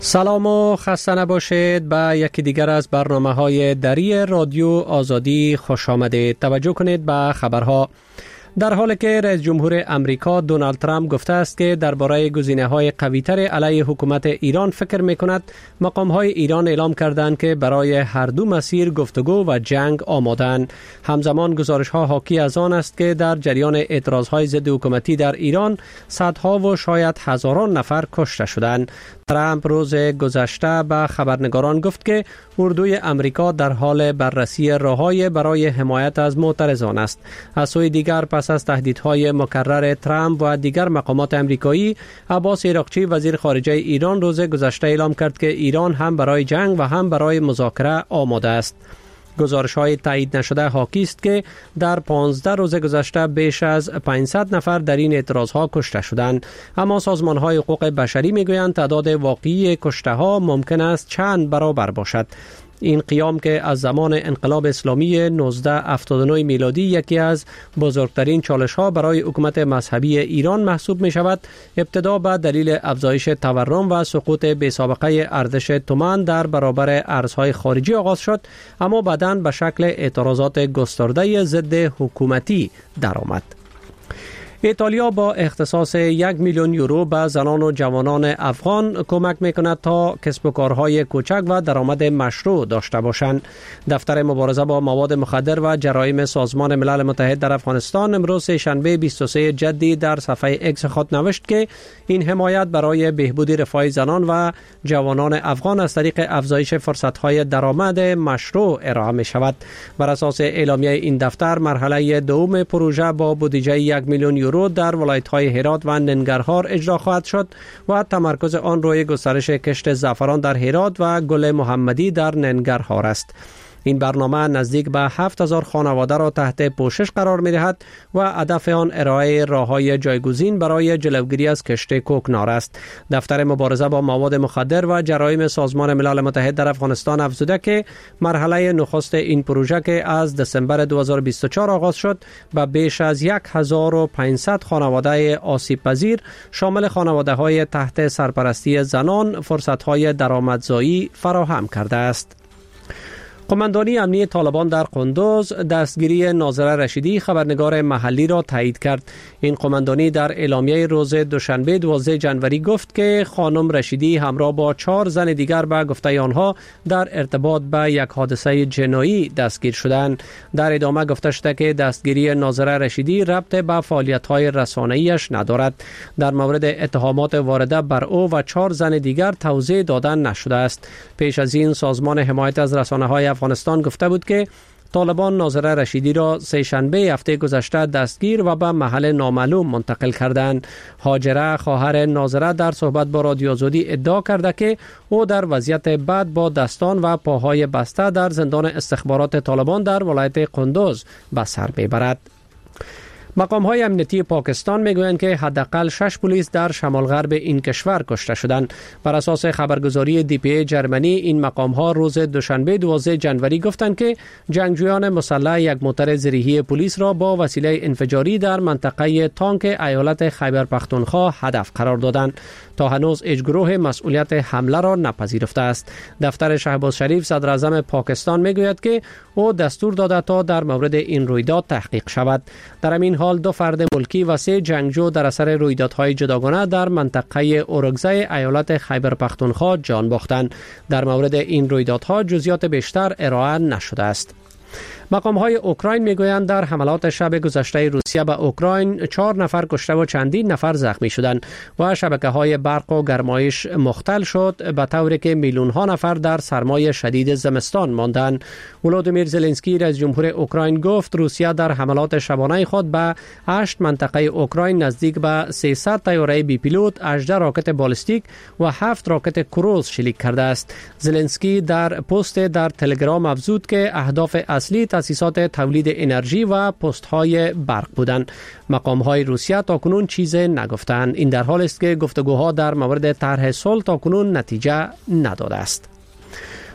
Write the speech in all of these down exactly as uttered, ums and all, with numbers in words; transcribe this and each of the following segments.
سلام و خسته نباشید. به یکی دیگر از برنامه‌های دری رادیو آزادی خوش آمدید. توجه کنید به خبرها. در حالی که رئیس جمهور امریکا دونالد ترامپ گفته است که درباره گزینه‌های قوی‌تر علیه حکومت ایران فکر می‌کند، مقام‌های ایران اعلام کردند که برای هر دو مسیر گفتگو و جنگ آماده‌اند. همزمان گزارش‌ها حاکی از آن است که در جریان اعتراض‌های ضد حکومتی در ایران صدها و شاید هزاران نفر کشته شدند. ترامپ روز گذشته به خبرنگاران گفت که اردوی امریکا در حال بررسی راه‌های برای حمایت از معترضان است. از سوی دیگر پس از تهدیدهای مکرر ترامپ و دیگر مقامات امریکایی، عباس عراقچی وزیر خارجه ایران روز گذشته اعلام کرد که ایران هم برای جنگ و هم برای مذاکره آماده است. گزارش‌های تایید نشده حاکی است که در پانزده روز گذشته بیش از پانصد نفر در این اعتراض‌ها کشته شدند، اما سازمان‌های حقوق بشری می‌گویند تعداد واقعی کشته‌ها ممکن است چند برابر باشد. این قیام که از زمان انقلاب اسلامی نوزده هفتاد و نه میلادی یکی از بزرگترین چالش‌ها برای حکومت مذهبی ایران محسوب می‌شود، ابتدا به دلیل افزایش تورم و سقوط بی‌سابقه ارزش تومان در برابر ارزهای خارجی آغاز شد، اما بعداً به شکل اعتراضات گسترده ضد حکومتی درآمد. ایتالیا با اختصاص یک میلیون یورو به زنان و جوانان افغان کمک میکند تا کسب و کارهای کوچک و درآمد مشروع داشته باشند. دفتر مبارزه با مواد مخدر و جرایم سازمان ملل متحد در افغانستان امروز سه‌شنبه بیست و سوم جدی در صفحه اکس خود نوشت که این حمایت برای بهبود رفاه زنان و جوانان افغان از طریق افزایش فرصت‌های درآمد مشروع ارائه می شود. بر اساس اعلامیه این دفتر، مرحله دوم پروژه با بودجه یک میلیون یورو در ولایت‌های هرات و ننگرهار اجرا خواهد شد و تمرکز آن روی گسترش کشت زعفران در هرات و گل محمدی در ننگرهار است. این برنامه نزدیک به هفت هزار خانواده را تحت پوشش قرار می دهد و هدف آن ارائه راه‌های جایگزین برای جلوگیری از کشت کوکنار است. دفتر مبارزه با مواد مخدر و جرایم سازمان ملل متحد در افغانستان افزوده که مرحله نخست این پروژه که از دسامبر دو هزار و بیست و چهار آغاز شد، به بیش از هزار و پانصد خانواده آسیب پذیر شامل خانواده‌های تحت سرپرستی زنان فرصت‌های درآمدزایی فراهم کرده است. قماندانی امنی طالبان در قندوز دستگیری ناظره رشیدی خبرنگار محلی را تایید کرد. این قماندانی در اعلامیه روز دوشنبه دوازده جنوری گفت که خانم رشیدی همراه با چهار زن دیگر به گفته آنها در ارتباط به یک حادثه جنایی دستگیر شدند. در ادامه گفته شده که دستگیری ناظره رشیدی ربط به فعالیت‌های رسانه‌ایش ندارد. در مورد اتهامات وارده بر او و چهار زن دیگر توضیح دادن نشده است. پیش از این سازمان حمایت از رسانه‌های افغانستان گفته بود که طالبان ناظره رشیدی را سه‌شنبه هفته گذشته دستگیر و به محل نامعلوم منتقل کردند. هاجره خواهر ناظره در صحبت با رادیو آزادی ادعا کرده که او در وضعیت بد با دستان و پاهای بسته در زندان استخبارات طالبان در ولایت قندوز به سر میبرد. مقام‌های امنیتی پاکستان میگویند که حداقل شش پلیس در شمال غرب این کشور کشته شدند. بر اساس خبرگزاری دی پی ای جرمنی، این مقام‌ها روز دوشنبه دوازده جنوری گفتند که جنگجویان مسلح یک موتر زرهی پلیس را با وسیله انفجاری در منطقه تانک ایالت خیبر پختونخوا هدف قرار دادند. تا هنوز هیچ گروه مسئولیت حمله را نپذیرفته است. دفتر شهباز شریف صدر اعظم پاکستان میگوید که او دستور داده تا در مورد این رویداد تحقیق شود. در همین حال دو فرد ملکی و سه جنگجو در اثر رویدادهای جداگانه در منطقه اورگزای ایالت خیبر پختونخوا جان باختند. در مورد این رویدادها جزئیات بیشتر ارائه نشده است. مقام‌های اوکراین میگویند در حملات شب گذشته روسیه به اوکراین چهار نفر کشته و چندین نفر زخمی شدند و شبکه‌های برق و گرمایش مختل شد، به طوری که میلیون‌ها نفر در سرمای شدید زمستان ماندند. ولودیمیر زلنسکی رئیس جمهور اوکراین گفت روسیه در حملات شبانه خود به هشت منطقه اوکراین نزدیک به سیصد طیاره بی پیلوت، هجده راکت بالستیک و هفت راکت کروز شلیک کرده است. زلنسکی در پست در تلگرام افزود که اهداف اصلی تأسیسات تولید انرژی و پست‌های برق بودند. مقام‌های روسیه تاکنون چیزی نگفتند. این در حالی است که گفتگوها در مورد طرح صلح تاکنون نتیجه نداده است.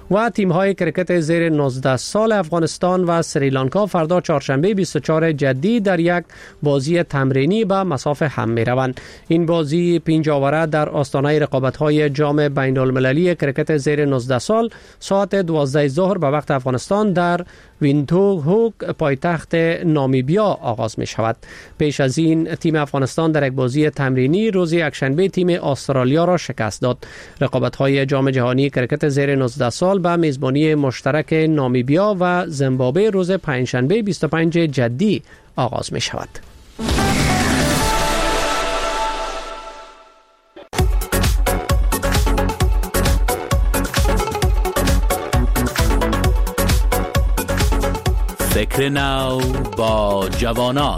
و تیم‌های کرکت زیر نوزده سال افغانستان و سریلانکا فردا چهارشنبه بیست و چهارم جدی در یک بازی تمرینی به مصاف هم می‌روند. این بازی پنجاوره در آستانه رقابت‌های جام بین‌المللی کرکت زیر نوزده سال ساعت دوازده ظهر به وقت افغانستان در ویندهوک پایتخت نامیبیا آغاز می شود. پیش از این تیم افغانستان در یک بازی تمرینی روز یکشنبه تیم استرالیا را شکست داد. رقابت‌های جام جهانی کرکت زیر نوزده سال به میزبانی مشترک نامیبیا و زیمبابوه روز پنجشنبه بیست و پنجم جدی آغاز می شود. فکر نو با جوانان.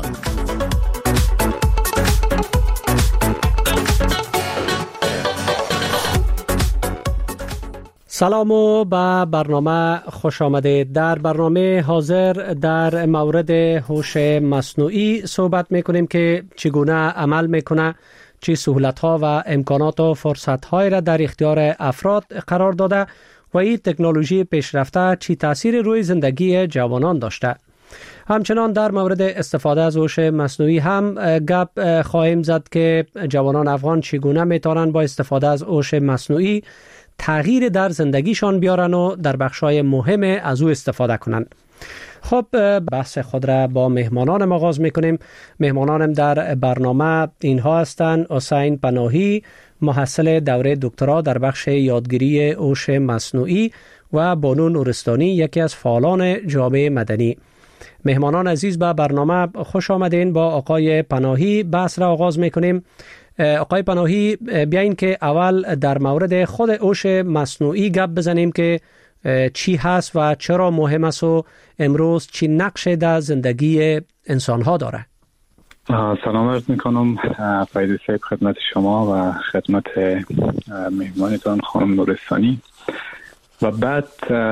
سلام و به برنامه خوش آمدید. در برنامه حاضر در مورد هوش مصنوعی صحبت میکنیم که چگونه عمل میکنه، چه سهولت ها و امکانات و فرصت های را در اختیار افراد قرار داده و این تکنولوژی پیشرفته چی تأثیر روی زندگی جوانان داشته. همچنان در مورد استفاده از هوش مصنوعی هم گپ خواهیم زد که جوانان افغان چگونه میتونن با استفاده از هوش مصنوعی تغییر در زندگیشان بیارن و در بخشای مهم از او استفاده کنن. خب بحث خود را با مهمانانم آغاز میکنیم. مهمانانم در برنامه اینها هستند: حسین پناهی، محصل دوره دکترا در بخش یادگیری هوش مصنوعی، و بانو نورستانی، یکی از فعالان جامعه مدنی. مهمانان عزیز به برنامه خوش آمدین. با آقای پناهی بحث را آغاز میکنیم. آقای پناهی، بیاین که اول در مورد خود هوش مصنوعی گپ بزنیم که چی هست و چرا مهم است و امروز چی نقش در زندگی انسان ها داره. سلام عرض میکنم فایده صاحب خدمت شما و خدمت مهمانتان خانم نورستانی. و بعد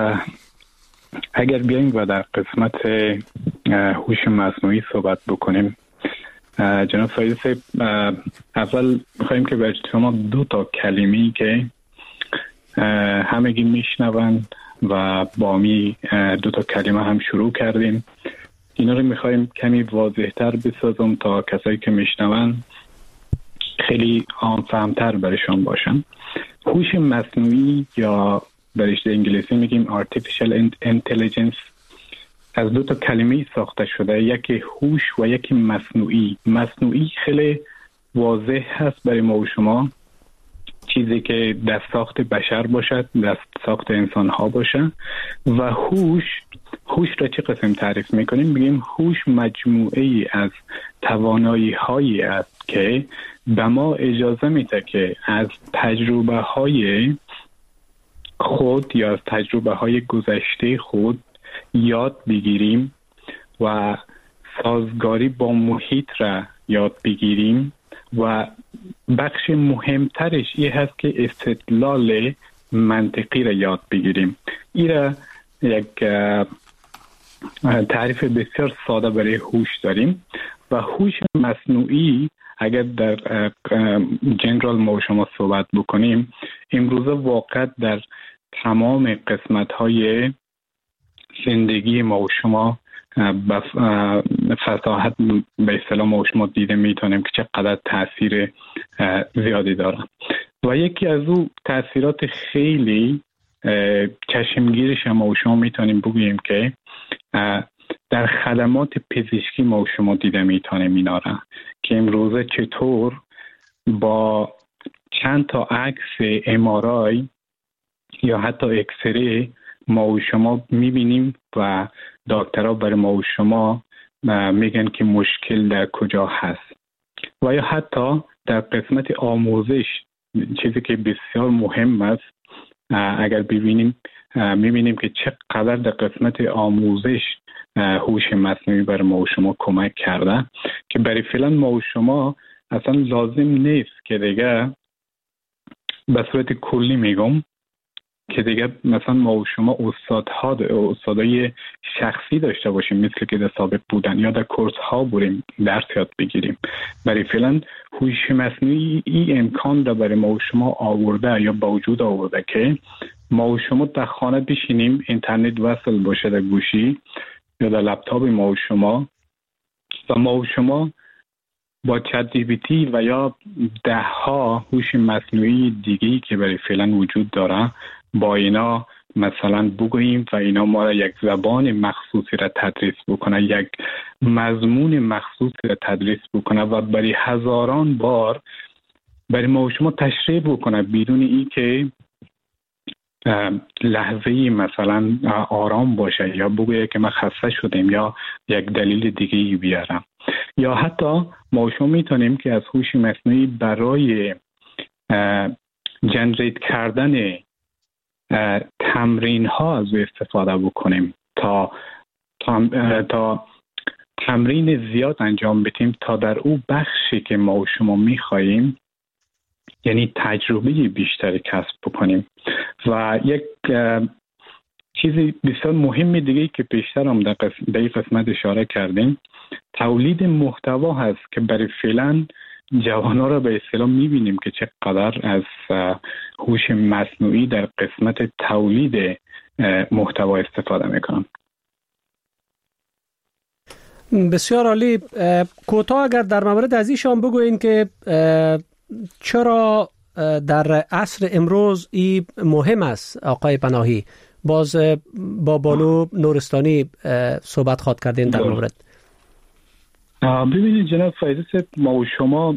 اگر بیاییم و در قسمت هوش مصنوعی صحبت بکنیم، جناب فایده صاحب، اول میخواییم که به شما دو تا کلمه‌ای که همگی میشنوند و با می دو تا کلمه هم شروع کردیم، اینا رو میخواییم کمی واضح‌تر بسازم تا کسایی که میشنوند خیلی عام فهمتر برشان باشن. هوش مصنوعی یا به رشته انگلیسی میگیم Artificial Intelligence از دو تا کلمه ساخته شده، یکی هوش و یکی مصنوعی. مصنوعی خیلی واضح هست برای ما و شما، چیزی که دست ساخت بشر باشد، دست ساخت انسان ها باشه. و هوش، هوش را چه قسم تعریف میکنیم؟ میگیم هوش مجموعه ای از توانایی هایی است که به ما اجازه میده که از تجربه های خود یا از تجربه های گذشته خود یاد بگیریم و سازگاری با محیط را یاد بگیریم. و بخش مهمترش این هست که استدلال منطقی را یاد بگیریم. این را یک تعریف بسیار ساده برای هوش داریم. و هوش مصنوعی اگر در جنرال ما شما صحبت بکنیم، امروزه واقع در تمام قسمت های زندگی ما و شما به فصاحت به اصطلاح ما و شما دیده میتونیم که چقدر تاثیر زیادی داره. و یکی از او تاثیرات خیلی چشمگیرش ما و شما میتونیم بگوییم که در خدمات پزشکی ما و شما دیده میتونیم اینا را، که امروزه چطور با چند تا عکس ام آر آی یا حتی اکسری ما و شما میبینیم و دکترها برای ما و شما میگن که مشکل در کجا هست. و یا حتی در قسمت آموزش، چیزی که بسیار مهم است، اگر ببینیم میبینیم که چقدر در قسمت آموزش هوش مصنوعی برای ما و شما کمک کرده، که برای فعلا ما و شما اصلا لازم نیست که دیگه به صورت کلی میگم که دیگه مثلا ما و شما استادها استادای شخصی داشته باشیم مثل که در سابق بودن یا در کورس ها بریم درس یاد بگیریم. برای فعلا هوش مصنوعی این امکان را برای ما و شما آورده یا با وجود آورده که ما و شما در خانه بشینیم، اینترنت وصل باشه در گوشی یا در لپتاپ ما و شما و ما و شما با چت جی پی تی و یا ده ها هوش مصنوعی دیگه‌ای که برای فعلا وجود داره با اینا مثلا بگوییم و اینا ما را یک زبان مخصوصی را تدریس بکنه، یک مضمون مخصوصی را تدریس بکنه و برای هزاران بار برای ما و شما تشریح بکنه بدون ای که لحظه‌ای مثلا آرام باشه یا بگویه که ما خسته شدیم یا یک دلیل دیگه ای بیارم. یا حتی ما شما میتونیم که از هوش مصنوعی برای جنریت کردن تمرین ها از او استفاده بکنیم تا تا, تا تمرین زیاد انجام بدیم تا در او بخشی که ما و شما میخواییم یعنی تجربه بیشتری کسب بکنیم. و یک چیزی بسیار مهمی دیگه که پیشتر هم در این قسمت اشاره کردیم تولید محتوا هست که برای فعلا جوانا را به اصطلاح میبینیم که چقدر از هوش مصنوعی در قسمت تولید محتوا استفاده میکنن. بسیار عالی. کوتاه اگر در مورد از ایشان بگوین که چرا در عصر امروز این مهم است آقای پناهی؟ باز با بانو نورستانی صحبت خواد کردین در مورد. ببینید جناب فایزی صاحب، ما و شما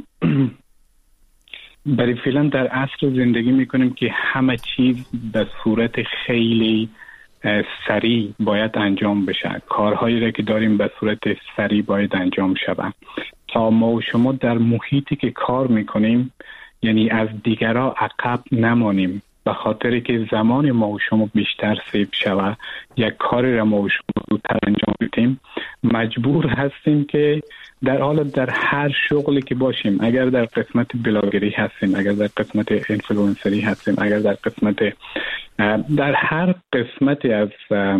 برای فعلا در عصر زندگی میکنیم که همه چیز به صورت خیلی سریع باید انجام بشه. کارهایی را که داریم به صورت سریع باید انجام شود تا ما و شما در محیطی که کار میکنیم یعنی از دیگرها عقب نمانیم، به خاطر که زمان ما و شما بیشتر سیو شود یک کاری را ما و شما زودتر انجام بدیم مجبور هستیم که در حال در هر شغلی که باشیم، اگر در قسمت بلاگری هستیم، اگر در قسمت اینفلوئنسری هستیم، اگر در قسمت در هر قسمتی از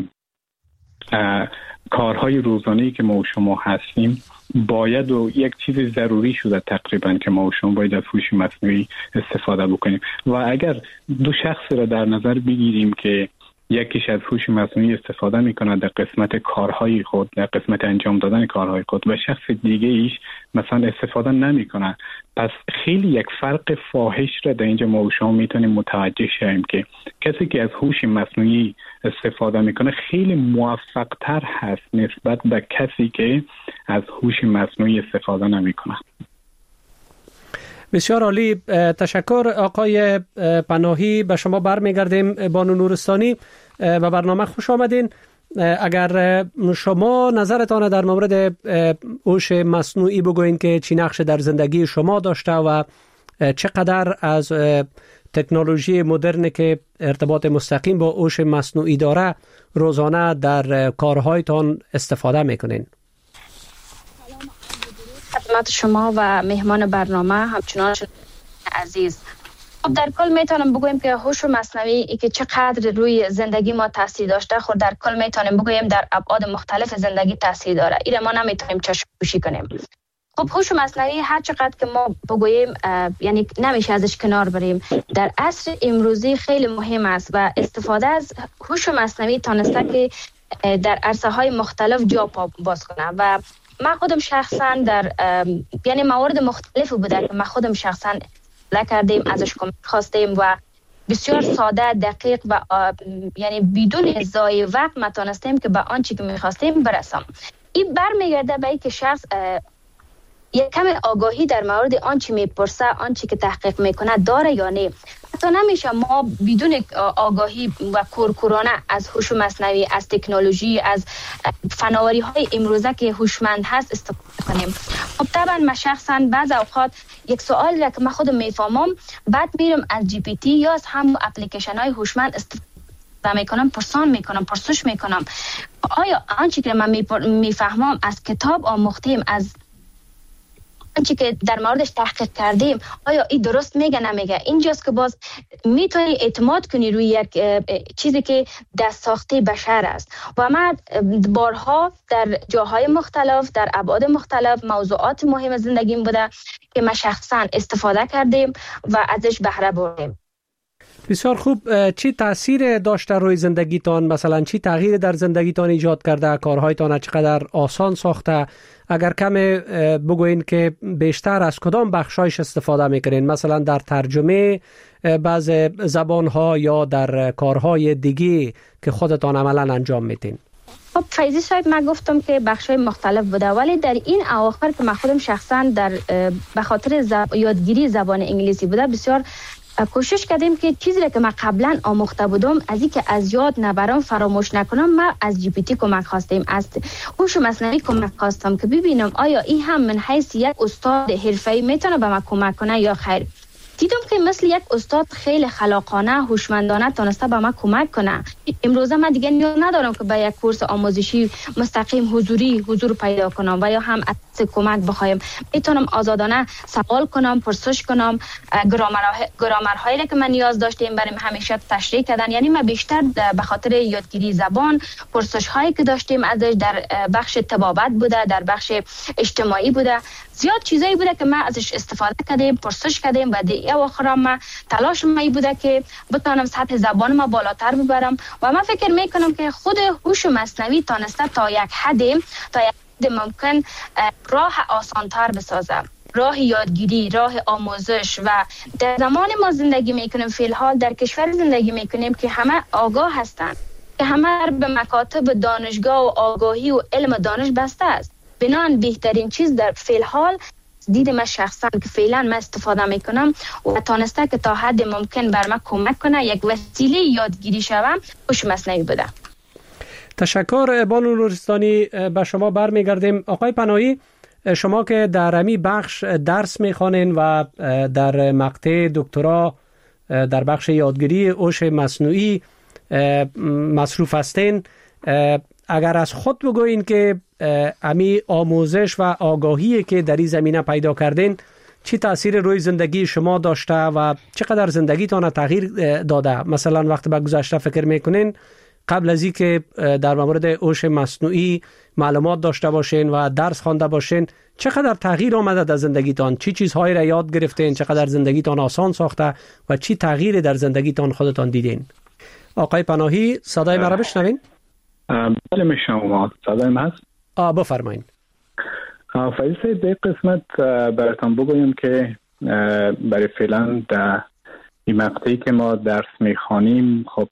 کارهای روزانه‌ای که ما و شما هستیم باید و یک چیز ضروری شده تقریبا که ما و شما باید از هوش مصنوعی استفاده بکنیم. و اگر دو شخص را در نظر بگیریم که یکیش از هوش مصنوعی استفاده میکنه در قسمت کارهای خود، در قسمت انجام دادن کارهای خود و شخص دیگه ایش مثلا استفاده نمیکنه، پس خیلی یک فرق فاحش را در اینجا ما و شما میتونیم متوجه شویم که کسی که از هوش مصنوعی استفاده میکنه خیلی موفق تر هست نسبت به کسی که از هوش مصنوعی استفاده نمیکنه. بسیار عالی، تشکر آقای پناهی. به شما برمیگردیم بانو نورستانی و برنامه خوش آمدین. اگر شما نظرتان در مورد هوش مصنوعی بگوین که چی نقش در زندگی شما داشته و چقدر از تکنولوژی مدرن که ارتباط مستقیم با هوش مصنوعی داره روزانه در کارهایتان استفاده میکنین. خدمت شما و مهمان برنامه همچنان عزیز. خب در کل میتونم بگویم که هوش مصنوعی ای که چقدر روی زندگی ما تاثیر داشته، خود در کل میتونیم بگویم در ابعاد مختلف زندگی تاثیر داره. این ما نمیتونیم چشم پوشی کنیم. خب هوش مصنوعی هر چقدر که ما بگوییم یعنی نمیشه ازش کنار بریم. در عصر امروزی خیلی مهم است و استفاده از هوش مصنوعی تونسته که در عرصه های مختلف جا باز کنه و من خودم شخصا در یعنی موارد مختلف بوده که من خودم شخصا کردیم ازش کمک خواستیم و بسیار ساده دقیق و یعنی بدون ضایع وقت ما تونستیم که به آنچه که می‌خواستیم برسیم. این برمیگرده به اینکه شخص یک کم آگاهی در مورد آنچه میپرسه، آنچه که تحقیق میکنه داره یا نه. حتی نمیشه ما بدون آگاهی و کورکورانه از هوش مصنوعی، از تکنولوژی، از فناوری های امروزه که هوشمند هست استفاده کنیم. خب طبعا من شخصا بعض اوقات یک سوالی را که من خودم میفهمم بعد میرم از جی پی تی یا از هم اپلیکیشن های هوشمند استفاده میکنم، پرسان میکنم، پرسش میکنم آیا آنچه که من میفهمم از کتاب آموختیم، از آنچه که در موردش تحقیق کردیم آیا این درست میگه نمیگه. اینجاست که باز میتونی اعتماد کنی روی یک چیزی که دست ساخته بشر است. و من بارها در جاهای مختلف، در ابعاد مختلف موضوعات مهم زندگیم بوده که ما شخصا استفاده کردیم و ازش بهره بردیم. بسیار خوب. چی تاثیر داشته روی زندگیتان؟ مثلا چی تغییر در زندگیتان ایجاد کرده؟ کارهایتان چقدر آسان ساخته؟ اگر کم بگوین که بیشتر از کدام بخشایش استفاده میکنین، مثلا در ترجمه بعض زبانها یا در کارهای دیگه که خودتان عملا انجام میتین؟ خب فیضی صاحب، من گفتم که بخشای مختلف بوده، ولی در این اواخر که من خودم شخصا در به خاطر زب... یادگیری زبان انگلیسی بوده، بسیار کوشش کردیم که چیزی را که من قبلا آموخته بودم از این که از یاد نبرم، فراموش نکنم. ما از جی پی تی کمک خواستیم، از هوش مصنوعی کمک خواستم که ببینم آیا این هم من حیث یک استاد حرفه‌ای میتونه به من کمک کنه یا خیر. دیدم که مثل یک استاد خیلی خلاقانه، هوشمندانه تونسته به من کمک کنه. امروزه من دیگه نیاز ندارم که به یک کورس آموزشی مستقیم حضوری حضور پیدا کنم و یا هم از کمک بخوایم. میتونم آزادانه سوال کنم، پرسش کنم. گرامرهایی که من نیاز داشتیم برای همیشه تشریح کردن. یعنی من بیشتر به خاطر یادگیری زبان، پرسش هایی که داشتیم ازش در بخش طبابت بوده، در بخش اجتماعی بوده، زیاد چیزایی بوده که ما ازش استفاده کردیم، پرسش کردیم و دیگه آخر ما تلاش می بوده که بتونم سطح زبان ما بالاتر ببرم و من فکر میکنم که خود هوش مصنوعی تونسته تا یک حد تا یک حد ممکن راه آسانتر بسازه، راه یادگیری، راه آموزش. و در زمان ما زندگی میکنیم، فی الحال در کشور زندگی میکنیم که همه آگاه هستند، که همه به مکاتب دانشگاه و آگاهی و علم و دانش بسته است. بنان بهترین چیز در فی الحال دید من شخصا که فعلا من استفاده میکنم و تانسته که تا حد ممکن بر من کمک کنه، یک وسیله یادگیری شوم، هوش مصنوعی بوده. تشکر بانو نورستانی. به شما برمیگردیم. آقای پناهی، شما که در امی بخش درس میخوانین و در مقطع دکترا در بخش یادگیری هوش مصنوعی مصروف هستین، اگر از خود بگوین که امی آموزش و آگاهی که در این زمینه پیدا کردین چی تأثیر روی زندگی شما داشته و چقدر زندگیتان تغییر داده؟ مثلا وقتی به گذشته فکر میکنین، قبل از این که در مورد هوش مصنوعی معلومات داشته باشین و درس خوانده باشین، چقدر تغییر آمده در زندگیتان؟ چی چیزهایی را یاد گرفتین؟ چقدر زندگیتان آسان ساخته و چی تغییر در زندگیتان خودتان دیدین؟ آقای پناهی، صدای مرا بشنوین؟ بله میشنوم. صدای من هست؟ آ بفرمایید. فایده به قسمت براتون بگویم که برای فعلا در این مقطعی که ما درس میخوانیم، خب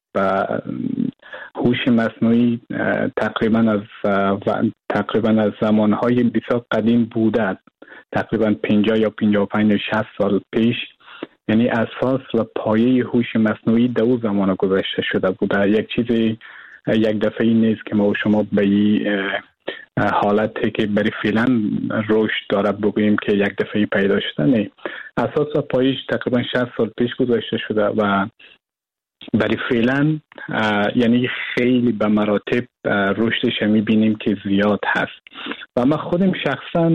هوش مصنوعی تقریبا از تقریبا از زمانهای بسیار قدیم بوده، تقریبا پنجاه یا پنجاه و پنج شصت سال پیش. یعنی اساس و پایه هوش مصنوعی در اون زمان گذاشته شده بوده. یک چیزی یک دفعه نیست که ما و شما به این حالتی که برای فعلا رشد داره بگوییم که یک دفعه پیدا شده. نه، اساس و پایش تقریبا شصت سال پیش گذاشته شده و برای فعلا یعنی خیلی به مراتب رشدش میبینیم که زیاد هست. و من خودم شخصا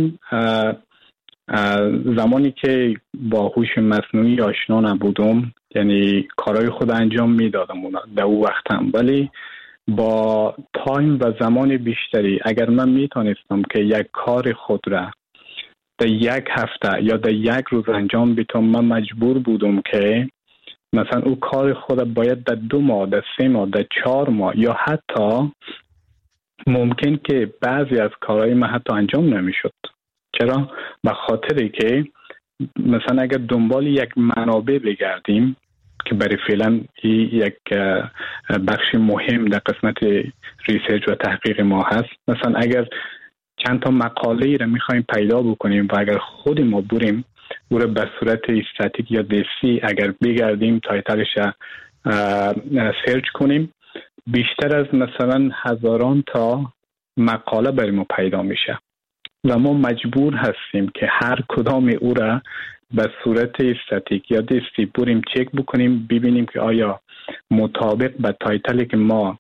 زمانی که با هوش مصنوعی آشنا نبودم، یعنی کارهای خود انجام میدادم در اون وقتم، ولی با تایم و زمان بیشتری اگر من میتونستم که یک کار خود را در یک هفته یا در یک روز انجام بدم، من مجبور بودم که مثلا او کار خود باید در دو ماه، در سه ماه، در چهار ماه یا حتی ممکن که بعضی از کارهای من حتی انجام نمیشد. چرا؟ به خاطری که مثلا اگر دنبال یک منابع بگردیم که برای فعلا یک بخش مهم در قسمت ریسرچ و تحقیق ما هست، مثلا اگر چند تا مقاله ای را میخوایم پیدا بکنیم و اگر خود ما بریم او را به صورت استاتیک یا دستی اگر بگردیم تایتلش سرچ کنیم، بیشتر از مثلا هزاران تا مقاله برای ما پیدا میشه و ما مجبور هستیم که هر کدام او را به صورت استاتیک یا دستی بریم چک بکنیم، ببینیم که آیا مطابق به تایتلی که ما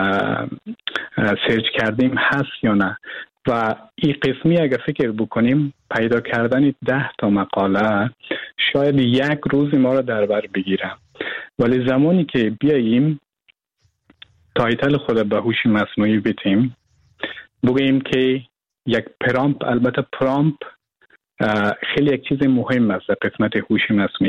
سرچ کردیم هست یا نه. و این قسمی اگر فکر بکنیم، پیدا کردن ده تا مقاله شاید یک روز ما را در بر بگیره، ولی زمانی که بیاییم تایتل خود به هوش مصنوعی بدیم، بگیم که یک پرامپ، البته پرامپ خیلی یک چیز مهم است در قسمت هوش مصنوعی.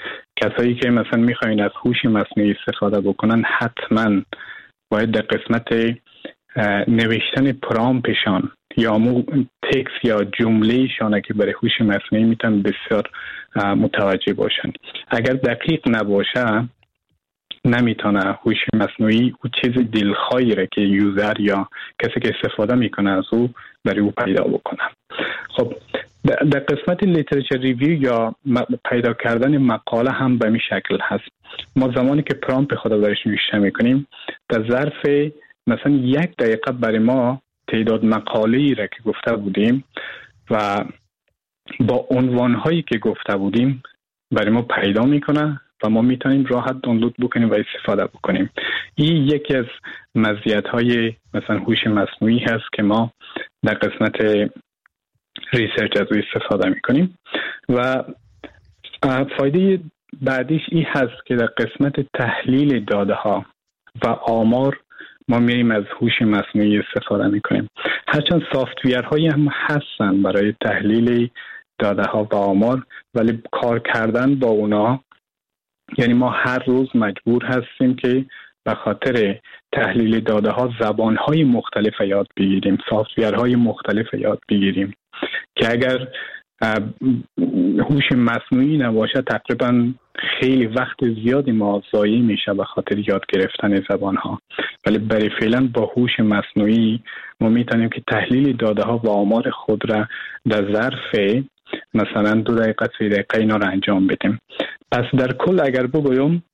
کسایی که مثلا میخواین از هوش مصنوعی استفاده بکنن حتما باید در قسمت نوشتن پرامپشان یا مو تکست یا جمله شانه که برای هوش مصنوعی میتونن بسیار متوجه باشن. اگر دقیق نباشه نمیتونه هوش مصنوعی او چیز دلخواهی را که یوزر یا کسی که استفاده میکنه از او برای او پیدا بکنه. خب در قسمت لیترچر ریویو یا پیدا کردن مقاله هم به این شکل هست. ما زمانی که پرامپت خود برایش نوشته میکنیم در ظرف مثلا یک دقیقه برای ما تعداد مقاله‌ای را که گفته بودیم و با عنوان‌هایی که گفته بودیم برای ما پیدا میکنه و ما میتونیم راحت دانلود بکنیم و استفاده بکنیم. این یکی از مزیت‌های مثلا هوش مصنوعی هست که ما در قسمت ریسرچ از او استفاده میکنیم. و فایده بعدیش این هست که در قسمت تحلیل داده ها و آمار ما میریم از هوش مصنوعی استفاده میکنیم. هرچند سافتویرهایی هم هستن برای تحلیل داده ها و آمار، ولی کار کردن با اونا یعنی ما هر روز مجبور هستیم که به خاطر تحلیل داده ها زبان های مختلف یاد بگیریم، سافتویرهای مختلف یاد بگیریم که اگر هوش مصنوعی نباشه تقریبا خیلی وقت زیادی ما ضایع میشه به خاطر یاد گرفتن زبان ها. ولی برای فعلا با هوش مصنوعی ما میتونیم که تحلیل داده ها و آمار خود را در ظرف مثلا دو دقیقه سه دقیقه اینا را انجام بدیم. پس در کل اگر بگویم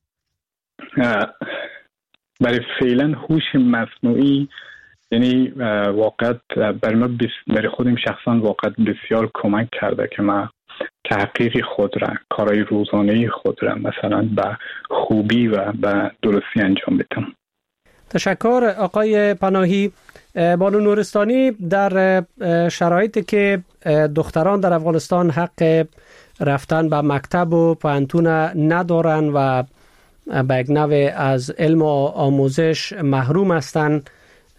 برای فعلا هوش مصنوعی یعنی واقعا برای ما برای خودم شخصا واقعا بسیار کمک کرده که ما تحقیق خود را، کارهای روزانه خود را مثلا به خوبی و به درستی انجام بدم. تشکر آقای پناهی. بانو نورستانی، در شرایطی که دختران در افغانستان حق رفتن به مکتب و پانتون ندارن و به یک نوع از علم و آموزش محروم هستند،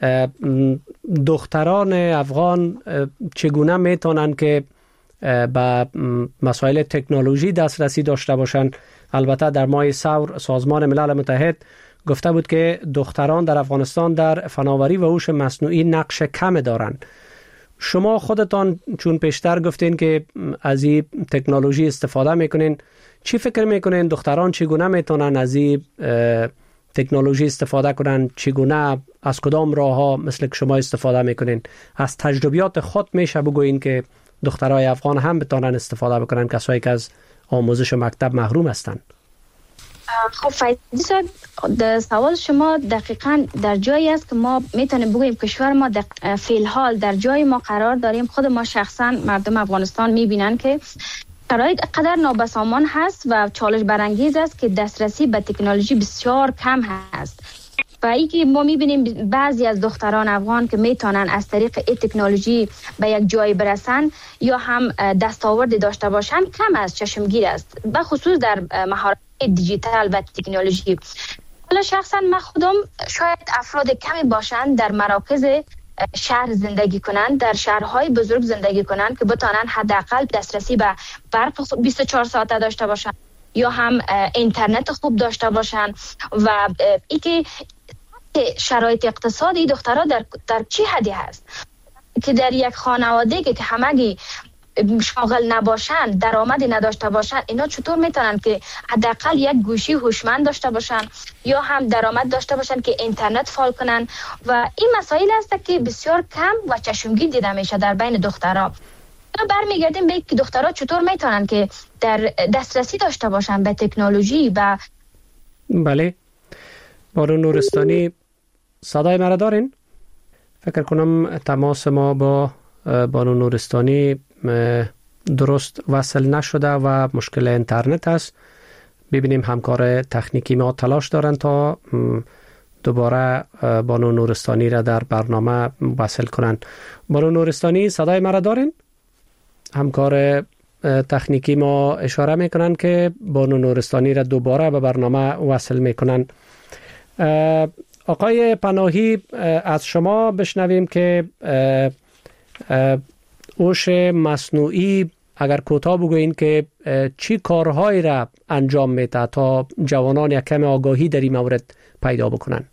دختران افغان چگونه میتونن که به مسائل تکنولوژی دسترسی داشته باشند؟ البته در ماه ثور سازمان ملل متحد گفته بود که دختران در افغانستان در فناوری و هوش مصنوعی نقش کم دارند. شما خودتان چون پیشتر گفتین که از این تکنولوژی استفاده میکنین، چی فکر میکنین دختران چگونه میتونن از این تکنولوژی استفاده کنن؟ چگونه، از کدام راه ها مثل که شما استفاده میکنین؟ از تجربیات خود میشه بگوین که دخترای افغان هم بتونن استفاده بکنن، کسایی که از آموزش مکتب محروم هستن؟ خب فایده صاحب، سوال شما دقیقاً در جایی است که ما میتونیم بگوییم کشور ما فی الحال در جای ما قرار داریم. خود ما شخصا مردم افغانستان میبینن که شرایط قدر نابسامان هست و چالش برانگیز است که دسترسی به تکنولوژی بسیار کم هست و ای که ما میبینیم بعضی از دختران افغان که میتونن از طریق این تکنولوژی به یک جای برسن یا هم دستاوردی داشته باشن کم است، چشمگیر است، به خصوص در مهارت دیجیتال و تکنولوژی. حالا شخصا من خودم شاید افراد کمی باشند در مراکز شهر زندگی کنند، در شهرهای بزرگ زندگی کنند که بتونن حداقل دسترسی به برق بیست و چهار ساعته داشته باشند یا هم اینترنت خوب داشته باشند و ای که شرایط اقتصادی دخترها در در چه حدی هست که در یک خانواده که همگی شاغل نباشن، درآمدی نداشته باشن، اینا چطور میتونن که حداقل یک گوشی هوشمند داشته باشن یا هم درآمد داشته باشن که اینترنت فعال کنن؟ و این مسائل است که بسیار کم و چشمگیر دیده میشه در بین دخترها. برمیگردیم به اینکه دخترها چطور میتونن که در دسترسی داشته باشن به تکنولوژی. و بله، بانو نورستانی صدای مرا دارین؟ فکر کنم تماس ما با بانو نورستانی درست وصل نشده و مشکل اینترنت است. ببینیم همکار تکنیکی ما تلاش دارن تا دوباره بانو نورستانی را در برنامه وصل کنن. بانو نورستانی صدای مرا دارین؟ همکار تکنیکی ما اشاره میکنن که بانو نورستانی را دوباره به برنامه وصل میکنن. آقای پناهی، از شما بشنویم که هوش مصنوعی اگر کوتاه بگوین که چی کارهایی را انجام میده تا جوانان یک کم آگاهی در این مورد پیدا بکنن؟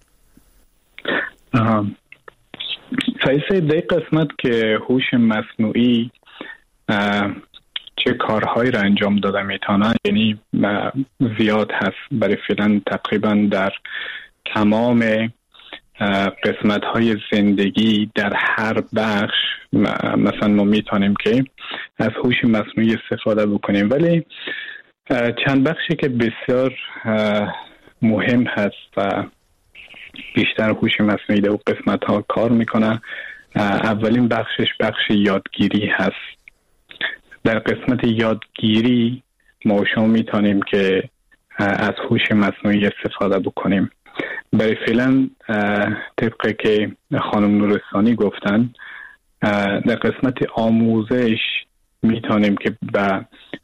فایسه در قسمت که هوش مصنوعی چه کارهایی را انجام داده میتونه، یعنی زیاد هست. برای فعلا تقریبا در تمام قسمت های زندگی در هر بخش مثلا ما میتونیم که از هوش مصنوعی استفاده بکنیم، ولی چند بخشی که بسیار مهم هست و بیشتر هوش مصنوعی در قسمت ها کار میکنه. اولین بخشش بخش یادگیری هست. در قسمت یادگیری ما شما میتونیم که از هوش مصنوعی استفاده بکنیم. برای فعلا طبقه که خانم نورستانی گفتن، در قسمت آموزش میتونیم که به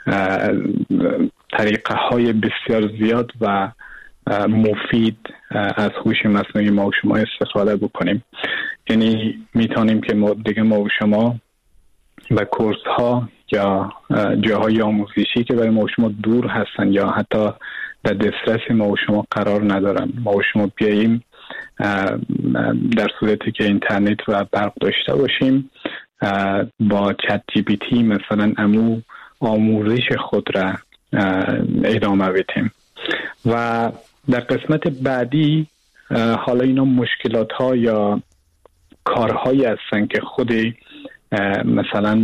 طریقه های بسیار زیاد و مفید از هوش مصنوعی ما و شما استفاده بکنیم. یعنی میتونیم که ما دیگه ما و شما به کورس ها یا جاهای آموزشی که برای ما و شما دور هستن یا حتی در دسترس ما و شما قرار ندارن، ما و شما بیاییم در صورتی که اینترنت و برق داشته باشیم با چت جی پی تی مثلا امو آموزش خود را ادامه بدیم. و در قسمت بعدی حالا اینا مشکلات ها یا کارهایی هستن که خود مثلا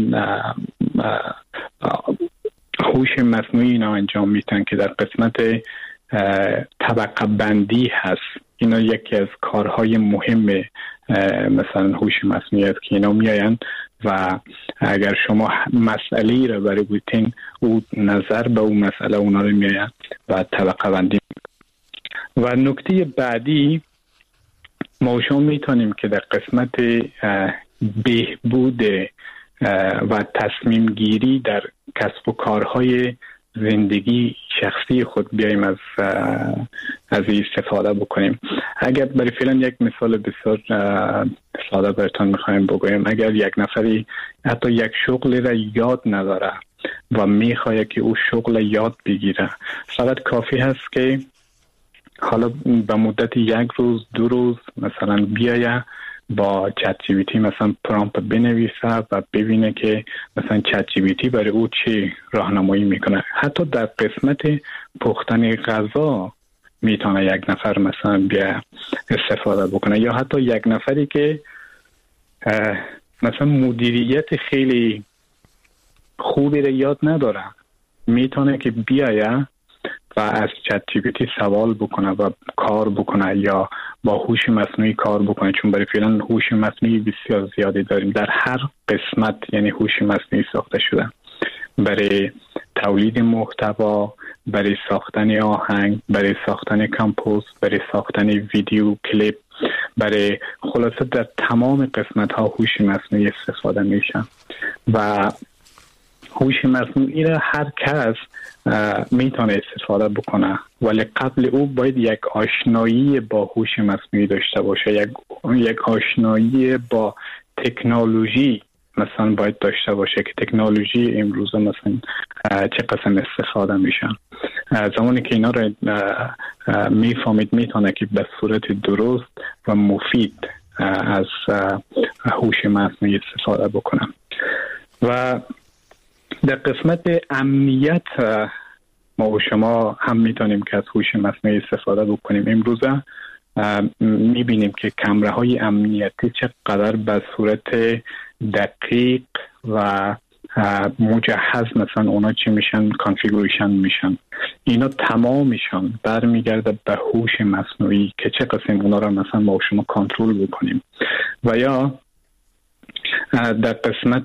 هوش مصنوعی اینا انجام میتن که در قسمت طبقه بندی هست. اینا یکی از کارهای مهم مثلا هوش مصنوعی است که اینا میاین و اگر شما مسئله را برای بودین او نظر به اون مسئله اونا رو میاین و طبقه بندی. و نکته بعدی ما شما میتونیم که در قسمت بهبود و تصمیم گیری در کسب و کارهای زندگی شخصی خود بیاییم از از این استفاده بکنیم. اگر برای فعلا یک مثال بسیار ساده براتون میخوایم بگویم، اگر یک نفری حتی یک شغل را یاد نداره و میخواد که او شغل یاد بگیره، فقط کافی هست که حالا به مدت یک روز دو روز مثلا بیایه با چت جی پی تی مثلا پرامپت بنویسه و ببینه که مثلا چت جی پی تی برای او چه راهنمایی میکنه. حتی در قسمت پختن غذا میتونه یک نفر مثلا بیا استفاده بکنه، یا حتی یک نفری که مثلا مدیریت خیلی خوبی رو یاد نداره میتونه که بیایه و از چت جی پی تی سوال بکنه و کار بکنه یا با هوش مصنوعی کار بکنه، چون برای فعلا هوش مصنوعی بسیار زیادی داریم در هر قسمت. یعنی هوش مصنوعی ساخته شده برای تولید محتوا، برای ساختن آهنگ، برای ساختن کمپوز، برای ساختن ویدیو کلیپ، برای خلاصه در تمام قسمت ها هوش مصنوعی استفاده میشن. و هوش مصنوعی را هر کس میتونه استفاده بکنه، ولی قبل او باید یک آشنایی با هوش مصنوعی داشته باشه، یک یک آشنایی با تکنولوژی مثلا باید داشته باشه که تکنولوژی امروز مثلا چه قسم استفاده میشن. زمانی که اینا را میفهمید میتونه که به صورت درست و مفید از هوش مصنوعی استفاده بکنه. و در قسمت امنیت ما و شما هم میتونیم که از هوش مصنوعی استفاده بکنیم. امروزه میبینیم که کامره های امنیتی چقدر به صورت دقیق و مجهز مثلا اونا چی میشن کانفیگوریشن میشن. اینا تمامشان برمیگرده به هوش مصنوعی که چه قسم اونا را مثلا ما و شما کنترل بکنیم. و یا در قسمت